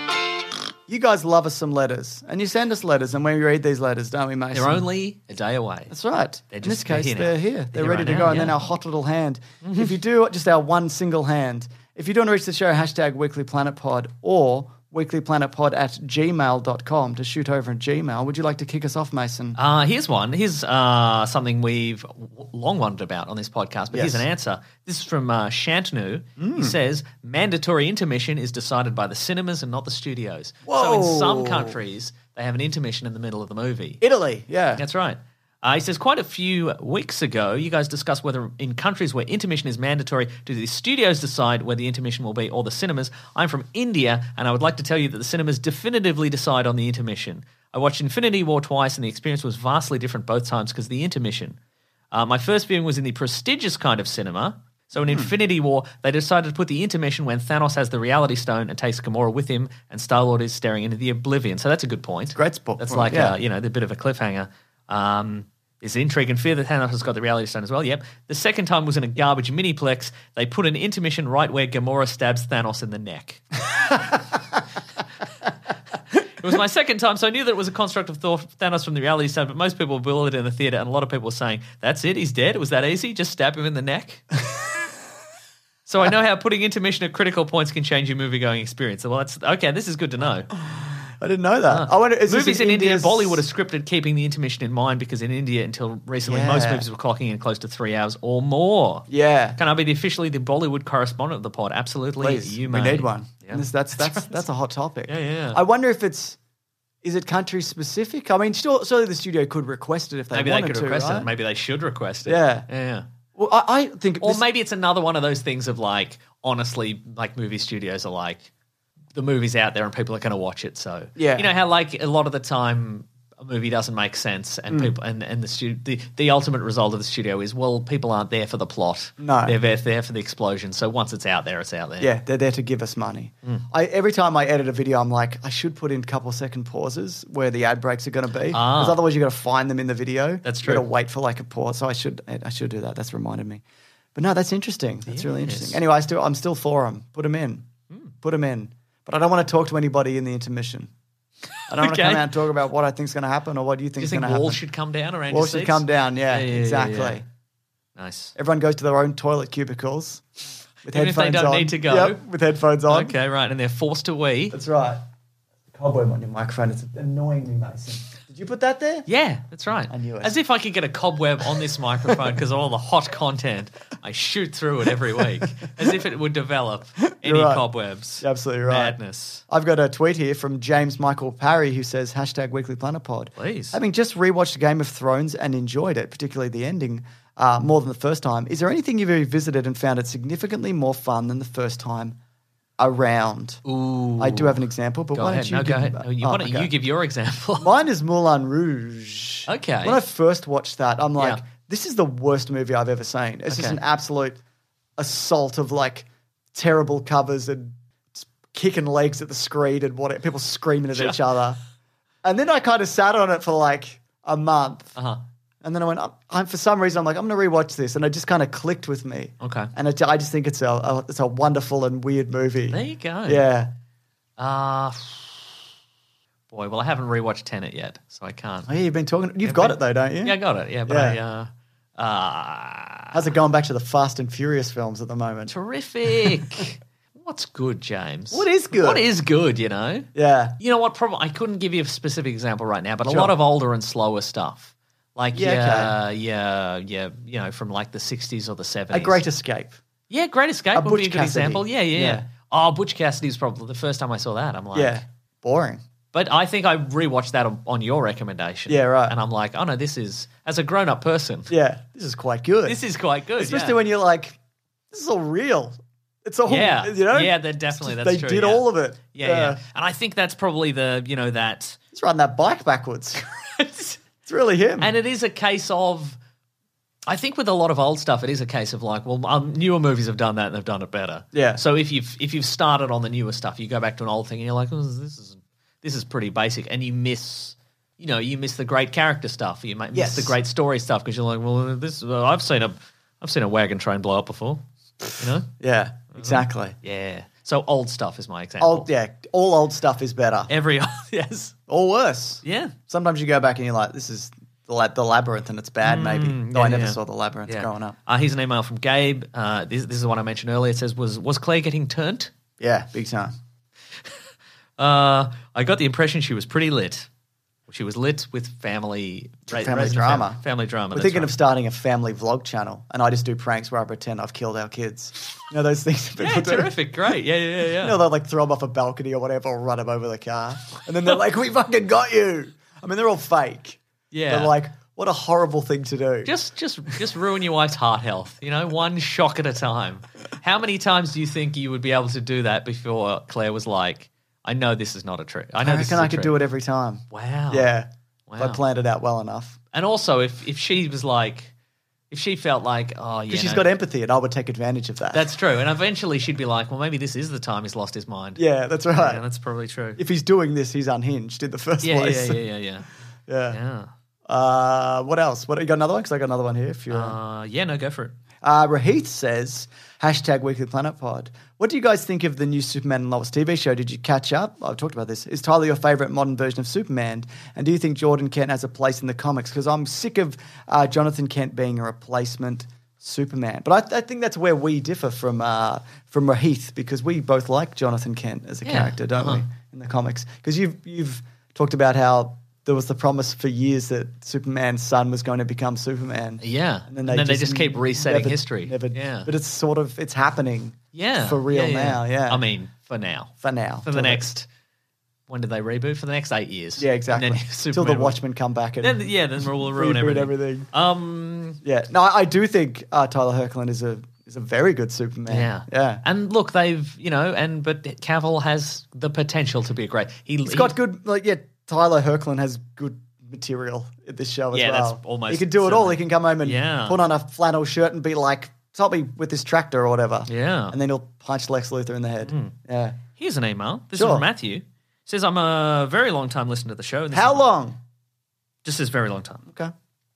You guys love us some letters, and you send us letters, and we read these letters, don't we, Mason? They're only a day away. That's right. They're In just- this case, they're here now. they're here. They're, They're here ready right to now, go. And then yeah. our hot little hand. If you do just our one single hand, if you do want to reach the show, hashtag Weekly Planet Pod or weeklyplanetpod at gmail dot com to shoot over at Gmail. Would you like to kick us off, Mason? Uh, here's one. Here's uh, something we've w- long wondered about on this podcast, but Yes. here's an answer. This is from uh, Shantanu. He says, mandatory intermission is decided by the cinemas and not the studios. So in some Whoa. countries, they have an intermission in the middle of the movie. Italy, yeah. That's right. Uh, he says, quite a few weeks ago, you guys discussed whether in countries where intermission is mandatory, do the studios decide where the intermission will be or the cinemas? I'm from India, and I would like to tell you that the cinemas definitively decide on the intermission. I watched Infinity War twice, and the experience was vastly different both times because of the intermission. Uh, my first viewing was in the prestigious kind of cinema. So in Infinity War, they decided to put the intermission when Thanos has the Reality Stone and takes Gamora with him, and Star-Lord is staring into the Oblivion. So that's a good point. Great spot. That's like, Yeah. uh, you know, the bit of a cliffhanger. Um, there's intrigue and fear that Thanos has got the Reality Stone as well. Yep. The second time was in a garbage miniplex. They put an intermission right where Gamora stabs Thanos in the neck. It was my second time, so I knew that it was a construct of Thor- Thanos from the Reality Stone, but most people believed it in the theater, and a lot of people were saying, that's it, he's dead? It was that easy? Just stab him in the neck? So I know how putting intermission at critical points can change your movie-going experience. Well, that's okay, this is good to know. I didn't know that. I wonder, is this Movies in India, India's- Bollywood are scripted keeping the intermission in mind because in India, until recently, most Yeah. movies were clocking in close to three hours or more. Yeah. Can I be the, officially the Bollywood correspondent of the pod? Absolutely. Please, you we may. need one. Yeah. This- that's that's that's a hot topic. Yeah, yeah. I wonder if it's is it country specific? I mean, still, surely the studio could request it if they Maybe they wanted could to, request right? it. Maybe they should request it. Yeah. Yeah. Well, I, I think, Or this- maybe it's another one of those things of like, honestly, like movie studios are like, the movie's out there and people are going to watch it. So, Yeah. you know how like a lot of the time a movie doesn't make sense, and Mm. people and and the, stu- the the ultimate result of the studio is, well, people aren't there for the plot. No. they're there, there for the explosion. So once it's out there, it's out there. Yeah, they're there to give us money. Mm. I, every time I edit a video, I'm like, I should put in a couple second pauses where the ad breaks are going to be, because Ah. otherwise you got to find them in the video. That's You true. got to wait for like a pause. So I should I should do that. That's reminded me. But no, that's interesting. That's really Yes. interesting. Anyway, I still I'm still for them. Put them in. Put them in. But I don't want to talk to anybody in the intermission. I don't want to Okay. come out and talk about what I think is going to happen or what you Do think you is think going to walls happen. should come down around Walls your should seats? come down. Yeah, Yeah, yeah, yeah, exactly. yeah. Nice. Everyone goes to their own toilet cubicles with Even if headphones they don't on. need to go? Yep, with headphones on. Okay, right, and they're forced to wee. That's right. Cobweb on your microphone. It's annoying me, Mason. Did you put that there? Yeah, that's right. I knew it. As if I could get a cobweb on this microphone because of all the hot content. I shoot through it every week. As if it would develop any right. cobwebs. You're absolutely right. Madness. I've got a tweet here from James Michael Parry who says, hashtag Weekly Planet Pod. Please. Having just rewatched Game of Thrones and enjoyed it, particularly the ending, uh, more than the first time, is there anything you've revisited and found it significantly more fun than the first time around? Ooh. I do have an example, but Go why ahead. don't you No, give go ahead. me- No, you, Oh, why don't okay. you give your example? Mine is Moulin Rouge. Okay. When I first watched that, I'm like, Yeah. this is the worst movie I've ever seen. It's just Okay. an absolute assault of like terrible covers and s- kicking legs at the screen and what people screaming at each other. And then I kind of sat on it for like a month. Uh-huh. And then I went, I'm, for some reason, I'm like, I'm going to rewatch this. And it just kind of clicked with me. Okay. And it, I just think it's a, a it's a wonderful and weird movie. There you go. Yeah. Uh, boy, well, I haven't rewatched Tenet yet, so I can't. Oh, yeah, you've been talking. You've Yeah, got but- it though, don't you? Yeah, I got it. Yeah, but Yeah. I, uh, uh, How's it going back to the Fast and Furious films at the moment? terrific. What's good, James? What is good? What is good, you know? Yeah. You know what? Probably I couldn't give you a specific example right now, but a Sure. lot of older and slower stuff. Like, Yeah, yeah, yeah, yeah, you know, from like the sixties or the seventies. A Great Escape. Yeah, Great Escape A would Butch be a good Cassidy. example. Yeah, yeah, Yeah. yeah. Oh, Butch Cassidy's probably the first time I saw that. I'm like, Yeah. Boring. But I think I rewatched that on, on your recommendation. Yeah, right. And I'm like, oh no, this is, as a grown up person, Yeah. This is quite good. this is quite good. Especially yeah. when you're like, this is all real. It's all, Yeah, you know? yeah, they're definitely, It's that's just- true. They did yeah. all of it. Yeah, yeah, And I think that's probably the, you know, that. He's riding that bike backwards. It's really him. And it is a case of, I think with a lot of old stuff, it is a case of like, well, um, newer movies have done that and they've done it better. Yeah. So if you've if you've started on the newer stuff, you go back to an old thing and you're like, oh, this is this is pretty basic, and you miss, you know, you miss the great character stuff, you might miss Yes. the great story stuff because you're like, well, this uh, I've seen a I've seen a wagon train blow up before, you know. yeah, exactly. Yeah. So old stuff is my example. Old, yeah, all old stuff is better. Every yes. Or worse. Yeah. Sometimes you go back and you're like, this is the, lab- the labyrinth and it's bad, maybe. Though yeah, I never yeah. saw the labyrinth growing up. Uh, here's an email from Gabe. Uh, this, this is the one I mentioned earlier. It says, was was Claire getting turned? Yeah, big time. Uh, I got the impression she was pretty lit. She was lit with family ra- Family raising drama. fam- family drama. We're that's thinking right. of starting a family vlog channel, and I just do pranks where I pretend I've killed our kids. You know those things that Yeah, people do? terrific. Great. Yeah, yeah, yeah. yeah. You know, they'll like throw them off a balcony or whatever, or run them over the car. And then they're like, we fucking got you. I mean, they're all fake. Yeah. They're like, what a horrible thing to do. Just, just, just ruin your wife's heart health. You know, one shock at a time. How many times do you think you would be able to do that before Claire was like, "I know this is not a trick. I know I this is reckon a I could trick." do it every time. Wow. Yeah. If I Wow. planned it out well enough. And also, if if she was like, if she felt like, oh yeah, Because she's no, got empathy, and I would take advantage of that. that's true. And eventually, she'd be like, well, maybe this is the time he's lost his mind. yeah, that's right. Yeah, that's probably true. If he's doing this, he's unhinged in the first Yeah, place. yeah, yeah, yeah, yeah. yeah. Yeah. Uh, what else? What you got another one? Because I got another one here. If you're, Uh, yeah, no, go for it. uh, Rahith says hashtag Weekly Planet Pod. What do you guys think of the new Superman and Lois T V show? Did you catch up? I've talked about this. Is Tyler your favorite modern version of Superman? And do you think Jordan Kent has a place in the comics? Because I'm sick of uh, Jonathan Kent being a replacement Superman. But I, I think that's where we differ from uh, from Rahith, because we both like Jonathan Kent as a Yeah, character, don't uh-huh. we, in the comics? Because you've you've talked about how there was the promise for years that Superman's son was going to become Superman. Yeah. And then they, just, keep resetting never- history. Never, Yeah. But it's sort of, it's happening Yeah. for real Yeah, now, yeah. I mean, for now. for now. For Till the next, when did they reboot? For the next eight years. Yeah, exactly. And then Till the Superman will- Watchmen come back and Then, yeah, then we'll ruin reboot everything. everything. Um, Yeah. No, I, I do think uh, Tyler Hoechlin is a is a very good Superman. yeah. Yeah. And look, they've, you know, and but Cavill has the potential to be a great. He, He's got good, like, yeah, Tyler Hoechlin has good material in this show as Yeah, well. that's almost He can do it all. certainly- He can come home and Yeah. put on a flannel shirt and be like, "Help me with this tractor" or whatever. Yeah. and then he'll punch Lex Luthor in the head. Yeah. Here's an email. This Sure. is from Matthew. Says, I'm a very long time listener to the show. And this How is- long? Just says very long time. Okay.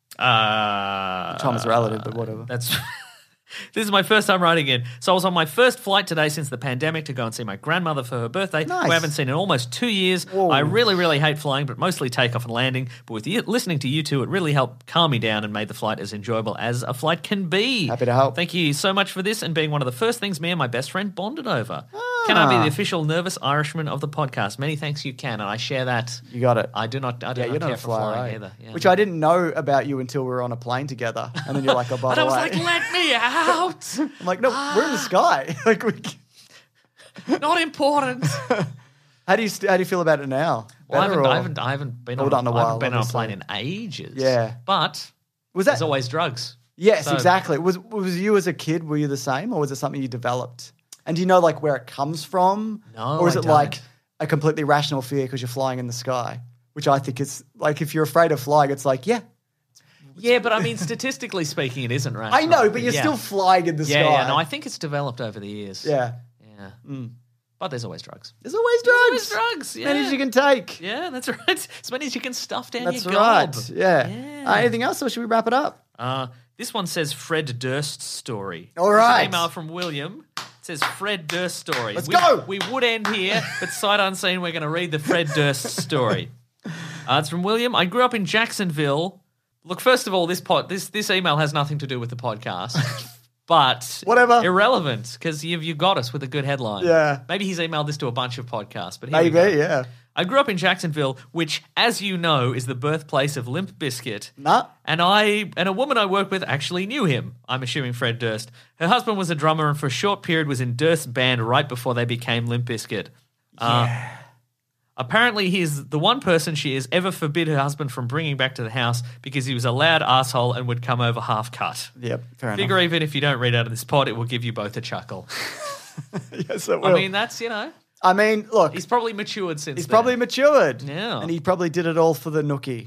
Uh, Time is relative, but whatever. That's. This is my first time writing in. So I was on my first flight today since the pandemic to go and see my grandmother for her birthday, Nice. who I haven't seen in almost two years. Whoa. I really, really hate flying, but mostly takeoff and landing. But with you, listening to you two, it really helped calm me down and made the flight as enjoyable as a flight can be. Happy to help. Thank you so much for this and being one of the first things me and my best friend bonded over. Can I be the official nervous Irishman of the podcast? Many thanks, you can, and I share that. You got it. I do not. I do Yeah, not you're care not a for flyer, flying eh? either. Yeah. Which I didn't know about you until we were on a plane together. And then you're like, oh, by and the I was way. like, let me out. I'm like, no, we're in the sky. like, we, Not important. how do you st- how do you feel about it now? Well, I Better haven't, or- I haven't, I haven't been Well, on, not in a I while, haven't been on a obviously. plane in ages. Yeah. but Was that there's always drugs. Yes, So- exactly. Was was you as a kid? Were you the same, or was it something you developed? And do you know like where it comes from? No, or is I it like don't. a completely rational fear because you're flying in the sky? Which I think is like if you're afraid of flying, it's like yeah, Yeah, but I mean, statistically speaking, it isn't right. I know, but you're yeah. still flying in the Yeah, sky. yeah. No, I think it's developed over the years. yeah. yeah. But there's always drugs. There's always drugs. There's always drugs. Yeah. Many as you can take. Yeah, that's right. As many as you can stuff down That's your right. gob. Yeah. Yeah. Uh, anything else, or should we wrap it up? Uh, this one says Fred Durst's story. All This is right. an email from William. It says Fred Durst story. Let's we, go. We would end here, but sight unseen, we're going to read the Fred Durst story. Uh, it's from William. I grew up in Jacksonville. Look, first of all, this pod, this this email has nothing to do with the podcast. But Whatever. irrelevant because you've you got us with a good headline. Yeah. Maybe he's emailed this to a bunch of podcasts, but here we Maybe, go. yeah. I grew up in Jacksonville, which, as you know, is the birthplace of Limp Bizkit. Nah. And I and a woman I work with actually knew him. I'm assuming Fred Durst. Her husband was a drummer, and for a short period was in Durst's band right before they became Limp Bizkit. Uh, apparently, he's the one person she has ever forbid her husband from bringing back to the house because he was a loud asshole and would come over half cut. Yep. Fair Figure even if you don't read out of this pod, it will give you both a chuckle. enough. Yes, it will. I mean, that's you know, I mean, look, he's probably matured since. he's then. probably matured. Yeah. And he probably did it all for the nookie.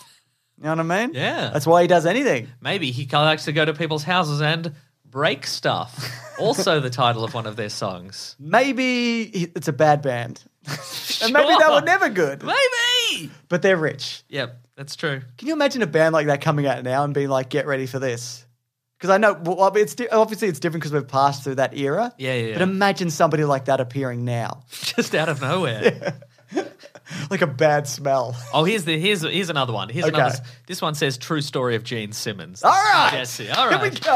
You know what I mean? Yeah. That's why he does anything. Maybe he likes to go to people's houses and break stuff. Also, the title of one of their songs. Maybe he- it's a bad band. And maybe they were never good. Maybe. But they're rich. Yep, that's true. Can you imagine a band like that coming out now and being like, get ready for this? Because I know, well, it's di- obviously it's different because we've passed through that era. Yeah, yeah, yeah. But imagine somebody like that appearing now. Just out of nowhere. Like a bad smell. Oh, here's the here's here's another one. Here's Okay. another. This one says "True Story of Gene Simmons." All right. Jesse. All Here we right.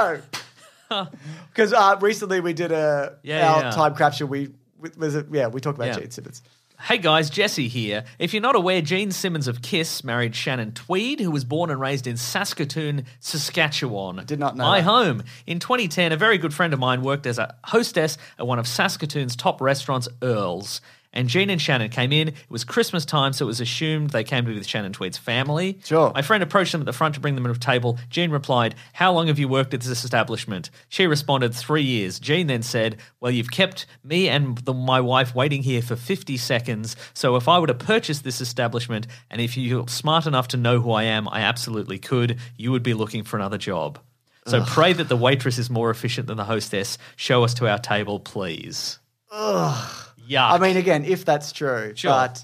go. Because uh, recently we did a Yeah, our yeah. time capsule. We was it, yeah we talked about Yeah. Gene Simmons. Hey guys, Jesse here. If you're not aware, Gene Simmons of Kiss married Shannon Tweed, who was born and raised in Saskatoon, Saskatchewan. did not know My that. home. In twenty ten, a very good friend of mine worked as a hostess at one of Saskatoon's top restaurants, Earl's. And Gene and Shannon came in. It was Christmas time, so it was assumed they came to be with Shannon Tweed's family. Sure. My friend approached them at the front to bring them to a table. Gene replied, "How long have you worked at this establishment?" She responded, three years. Gene then said, "Well, you've kept me and the, my wife waiting here for fifty seconds, so if I were to purchase this establishment, and if you're smart enough to know who I am, I absolutely could, you would be looking for another job. So pray that the waitress is more efficient than the hostess. Show us to our table, please." Ugh. Yuck. I mean, again, if that's true, Sure. but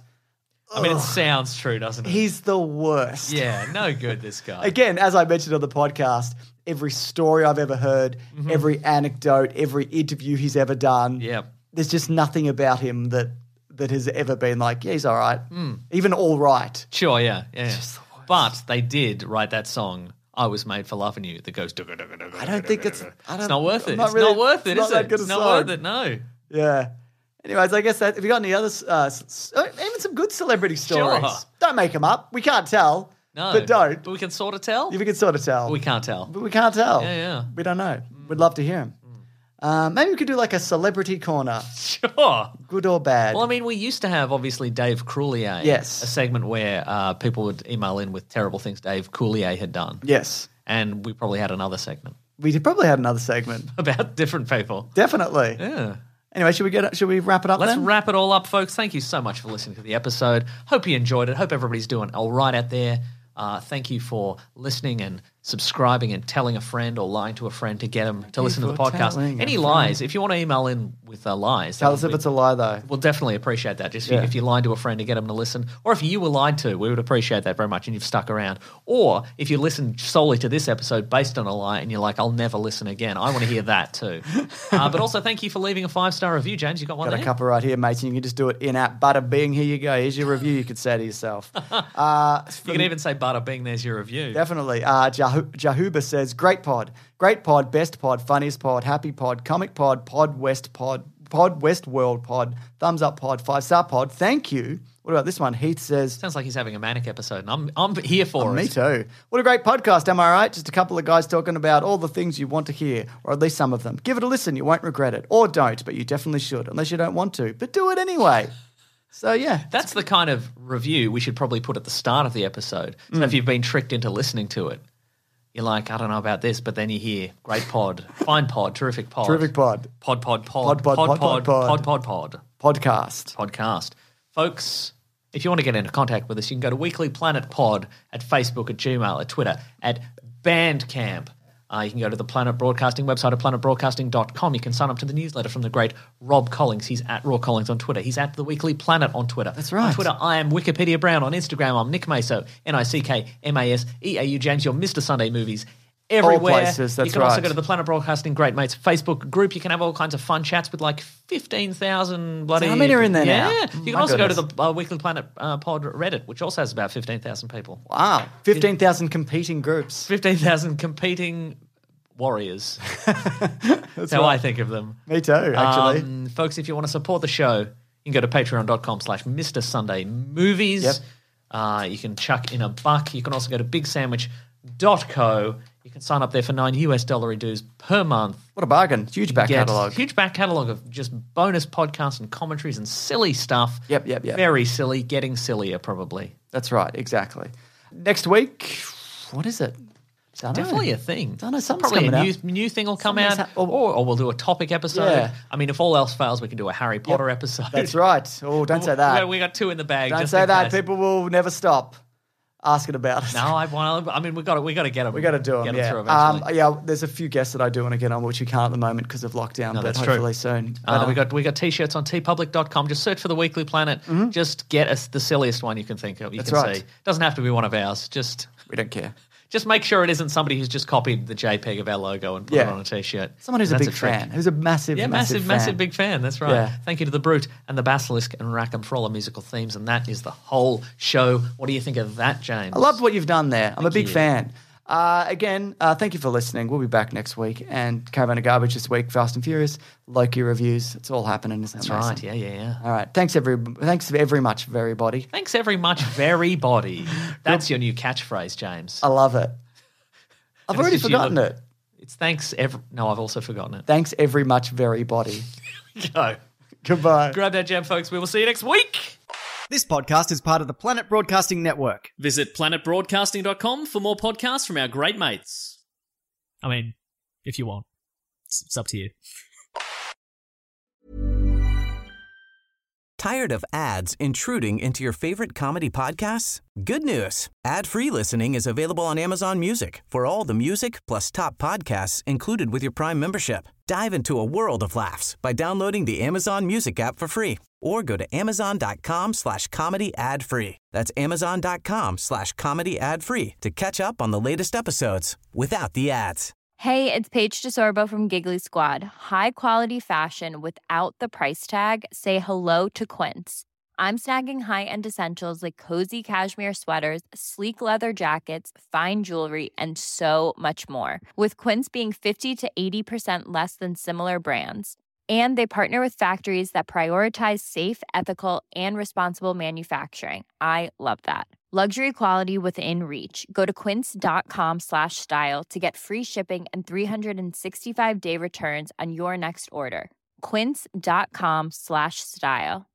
I mean, it sounds true, doesn't it? he's the worst. Yeah, no good, this guy. Again, as I mentioned on the podcast, every story I've ever heard, every anecdote, every interview he's ever done, Yep. there's just nothing about him that that has ever been like, yeah, he's all right. Even all right. Sure, yeah, yeah. But they did write that song, "I Was Made for Loving You," that goes. I don't think it's. I don't, It's not worth it. I'm not It's really- not worth it, it's is not that it? good a It's not song. worth it. No. Yeah. Anyways, I guess that if you got any other, uh, s- s- uh, even some good celebrity stories, Sure. don't make them up. We can't tell. No, but don't. But we can sort of tell. We can sort of tell. We can't tell. But we can't tell. Yeah, yeah. We don't know. We'd love to hear him. Um, maybe we could do like a celebrity corner, Sure. good or bad. Well, I mean, we used to have obviously Dave Coulier. Yes. A segment where uh, people would email in with terrible things Dave Coulier had done. yes, And we probably had another segment we probably had another segment. about different people. Definitely. Yeah. Anyway, should we get should we wrap it up Let's then? wrap it all up, folks. Thank you so much for listening to the episode. Hope you enjoyed it. Hope everybody's doing all right out there. Uh, thank you for listening and subscribing and telling a friend or lying to a friend to get them to listen to the for podcast. telling a Any friend. lies, if you want to email in with uh, lies. that Tell us would if be- it's a lie, though. We'll definitely appreciate that. Just if, Yeah. you, if you lied to a friend to get them to listen, or if you were lied to, we would appreciate that very much and you've stuck around. Or if you listened solely to this episode based on a lie and you're like, I'll never listen again, I want to hear that too. uh, but also thank you for leaving a five-star review, James. You got one Got there? a couple right here, mates, and you can just do it in-app. Bada bing, here you go. Here's your review, you could say to yourself. Uh, You can even say butter bing, there's your review. Definitely. Uh, Jahu- Jahuba says, great pod. Great pod, best pod, funniest pod, happy pod, comic pod, pod west pod, pod west world pod, thumbs up pod, five-star pod. Thank you. What about this one? Heath says, Sounds like he's having a manic episode, and I'm I'm here for oh, it. me too. What a great podcast, am I right? Just a couple of guys talking about all the things you want to hear, or at least some of them. Give it a listen. You won't regret it. Or don't, but you definitely should, unless you don't want to. But do it anyway. So, yeah. That's the kind of review we should probably put at the start of the episode. So Mm. if you've been tricked into listening to it, you're like, I don't know about this, but then you hear, great pod, fine pod, terrific pod. Terrific pod. Pod, pod, pod, Pod, pod, pod, pod, pod, pod, pod, pod, pod, Podcast. podcast. Folks, if you want to get into contact with us, you can go to Weekly Planet Pod at Facebook, at Gmail, at Twitter, at Bandcamp. Uh, you can go to the Planet Broadcasting website at planet broadcasting dot com. You can sign up to the newsletter from the great Rob Collins. He's at Raw Collins on Twitter. He's at The Weekly Planet on Twitter. That's right. On Twitter, I am Wikipedia Brown. On Instagram, I'm Nick Maso, N I C K M A S E A U. James, you're Mister Sunday Movies. Everywhere. places, that's you can also right. go to the Planet Broadcasting Great Mates Facebook group. You can have all kinds of fun chats with like fifteen thousand bloody... How many are in there yeah. now? You can My also goodness. go to the uh, Weekly Planet uh, Pod Reddit, which also has about fifteen thousand people. Wow. fifteen thousand competing groups. fifteen thousand competing warriors. That's how I think of them. Me too, actually. Um, folks, if you want to support the show, you can go to patreon.com slash Mr. Sunday Movies. Yep. Uh, you can chuck in a buck. You can also go to big sandwich dot co. You can sign up there for nine US dollar dues per month. What a bargain. Huge back Get catalogue. Huge back catalogue of just bonus podcasts and commentaries and silly stuff. Yep, yep, yep. Very silly, getting sillier probably. That's right, exactly. Next week, what is it? Dunno. Definitely a thing. Don't know, something's Probably a coming new, out. new thing will come Something's out, ha- or- or, or we'll do a topic episode. Yeah. I mean, if all else fails, we can do a Harry Potter episode. That's right. Oh, don't say We got, that. we got two in the bag. Don't just say in that. case. People will never stop asking about it. No, I want. I mean, we got to. We got to get them. We got to do them, Get yeah. through eventually. Um, yeah, there's a few guests that I do want to get on, which we can't at the moment because of lockdown, No, but that's true. hopefully soon. Uh, But, we got we got t-shirts on t public dot com. Just search for the Weekly Planet. Just get us the silliest one you can think of. You That's can right. see. Doesn't have to be one of ours. Just we don't care. just make sure it isn't somebody who's just copied the JPEG of our logo and put Yeah. it on a t-shirt. Someone who's a That's big trick. fan, who's a massive, Yeah, massive, massive, fan. massive big fan. That's right. Yeah. Thank you to the Brute and the Basilisk and Rackham for all the musical themes, and that is the whole show. What do you think of that, James? I loved what you've done there. I'm a Thank big you. fan. Uh, again, uh, thank you for listening. We'll be back next week. And Caravan of Garbage this week, Fast and Furious, Loki reviews. It's all happening. Isn't That's it, right. Mason? Yeah, yeah, yeah. All right. Thanks, every, thanks very much, everybody. Thanks very much, very body. That's your new catchphrase, James. I love it. I've And already it's just you forgotten look- it. It's thanks every. No, I've also forgotten it. Thanks every much, very body. Go. Goodbye. Grab that jam, folks. We will see you next week. This podcast is part of the Planet Broadcasting Network. Visit planet broadcasting dot com for more podcasts from our great mates. I mean, if you want. It's, it's up to you. Tired of ads intruding into your favorite comedy podcasts? Good news. Ad-free listening is available on Amazon Music for all the music plus top podcasts included with your Prime membership. Dive into a world of laughs by downloading the Amazon Music app for free or go to amazon.com slash comedy ad free. That's amazon.com slash comedy ad free to catch up on the latest episodes without the ads. Hey, it's Paige DeSorbo from Giggly Squad. High quality fashion without the price tag. Say hello to Quince. I'm snagging high-end essentials like cozy cashmere sweaters, sleek leather jackets, fine jewelry, and so much more. With Quince being fifty to eighty percent less than similar brands. And they partner with factories that prioritize safe, ethical, and responsible manufacturing. I love that. Luxury quality within reach. Go to quince.com slash style to get free shipping and three sixty-five day returns on your next order. Quince.com slash style.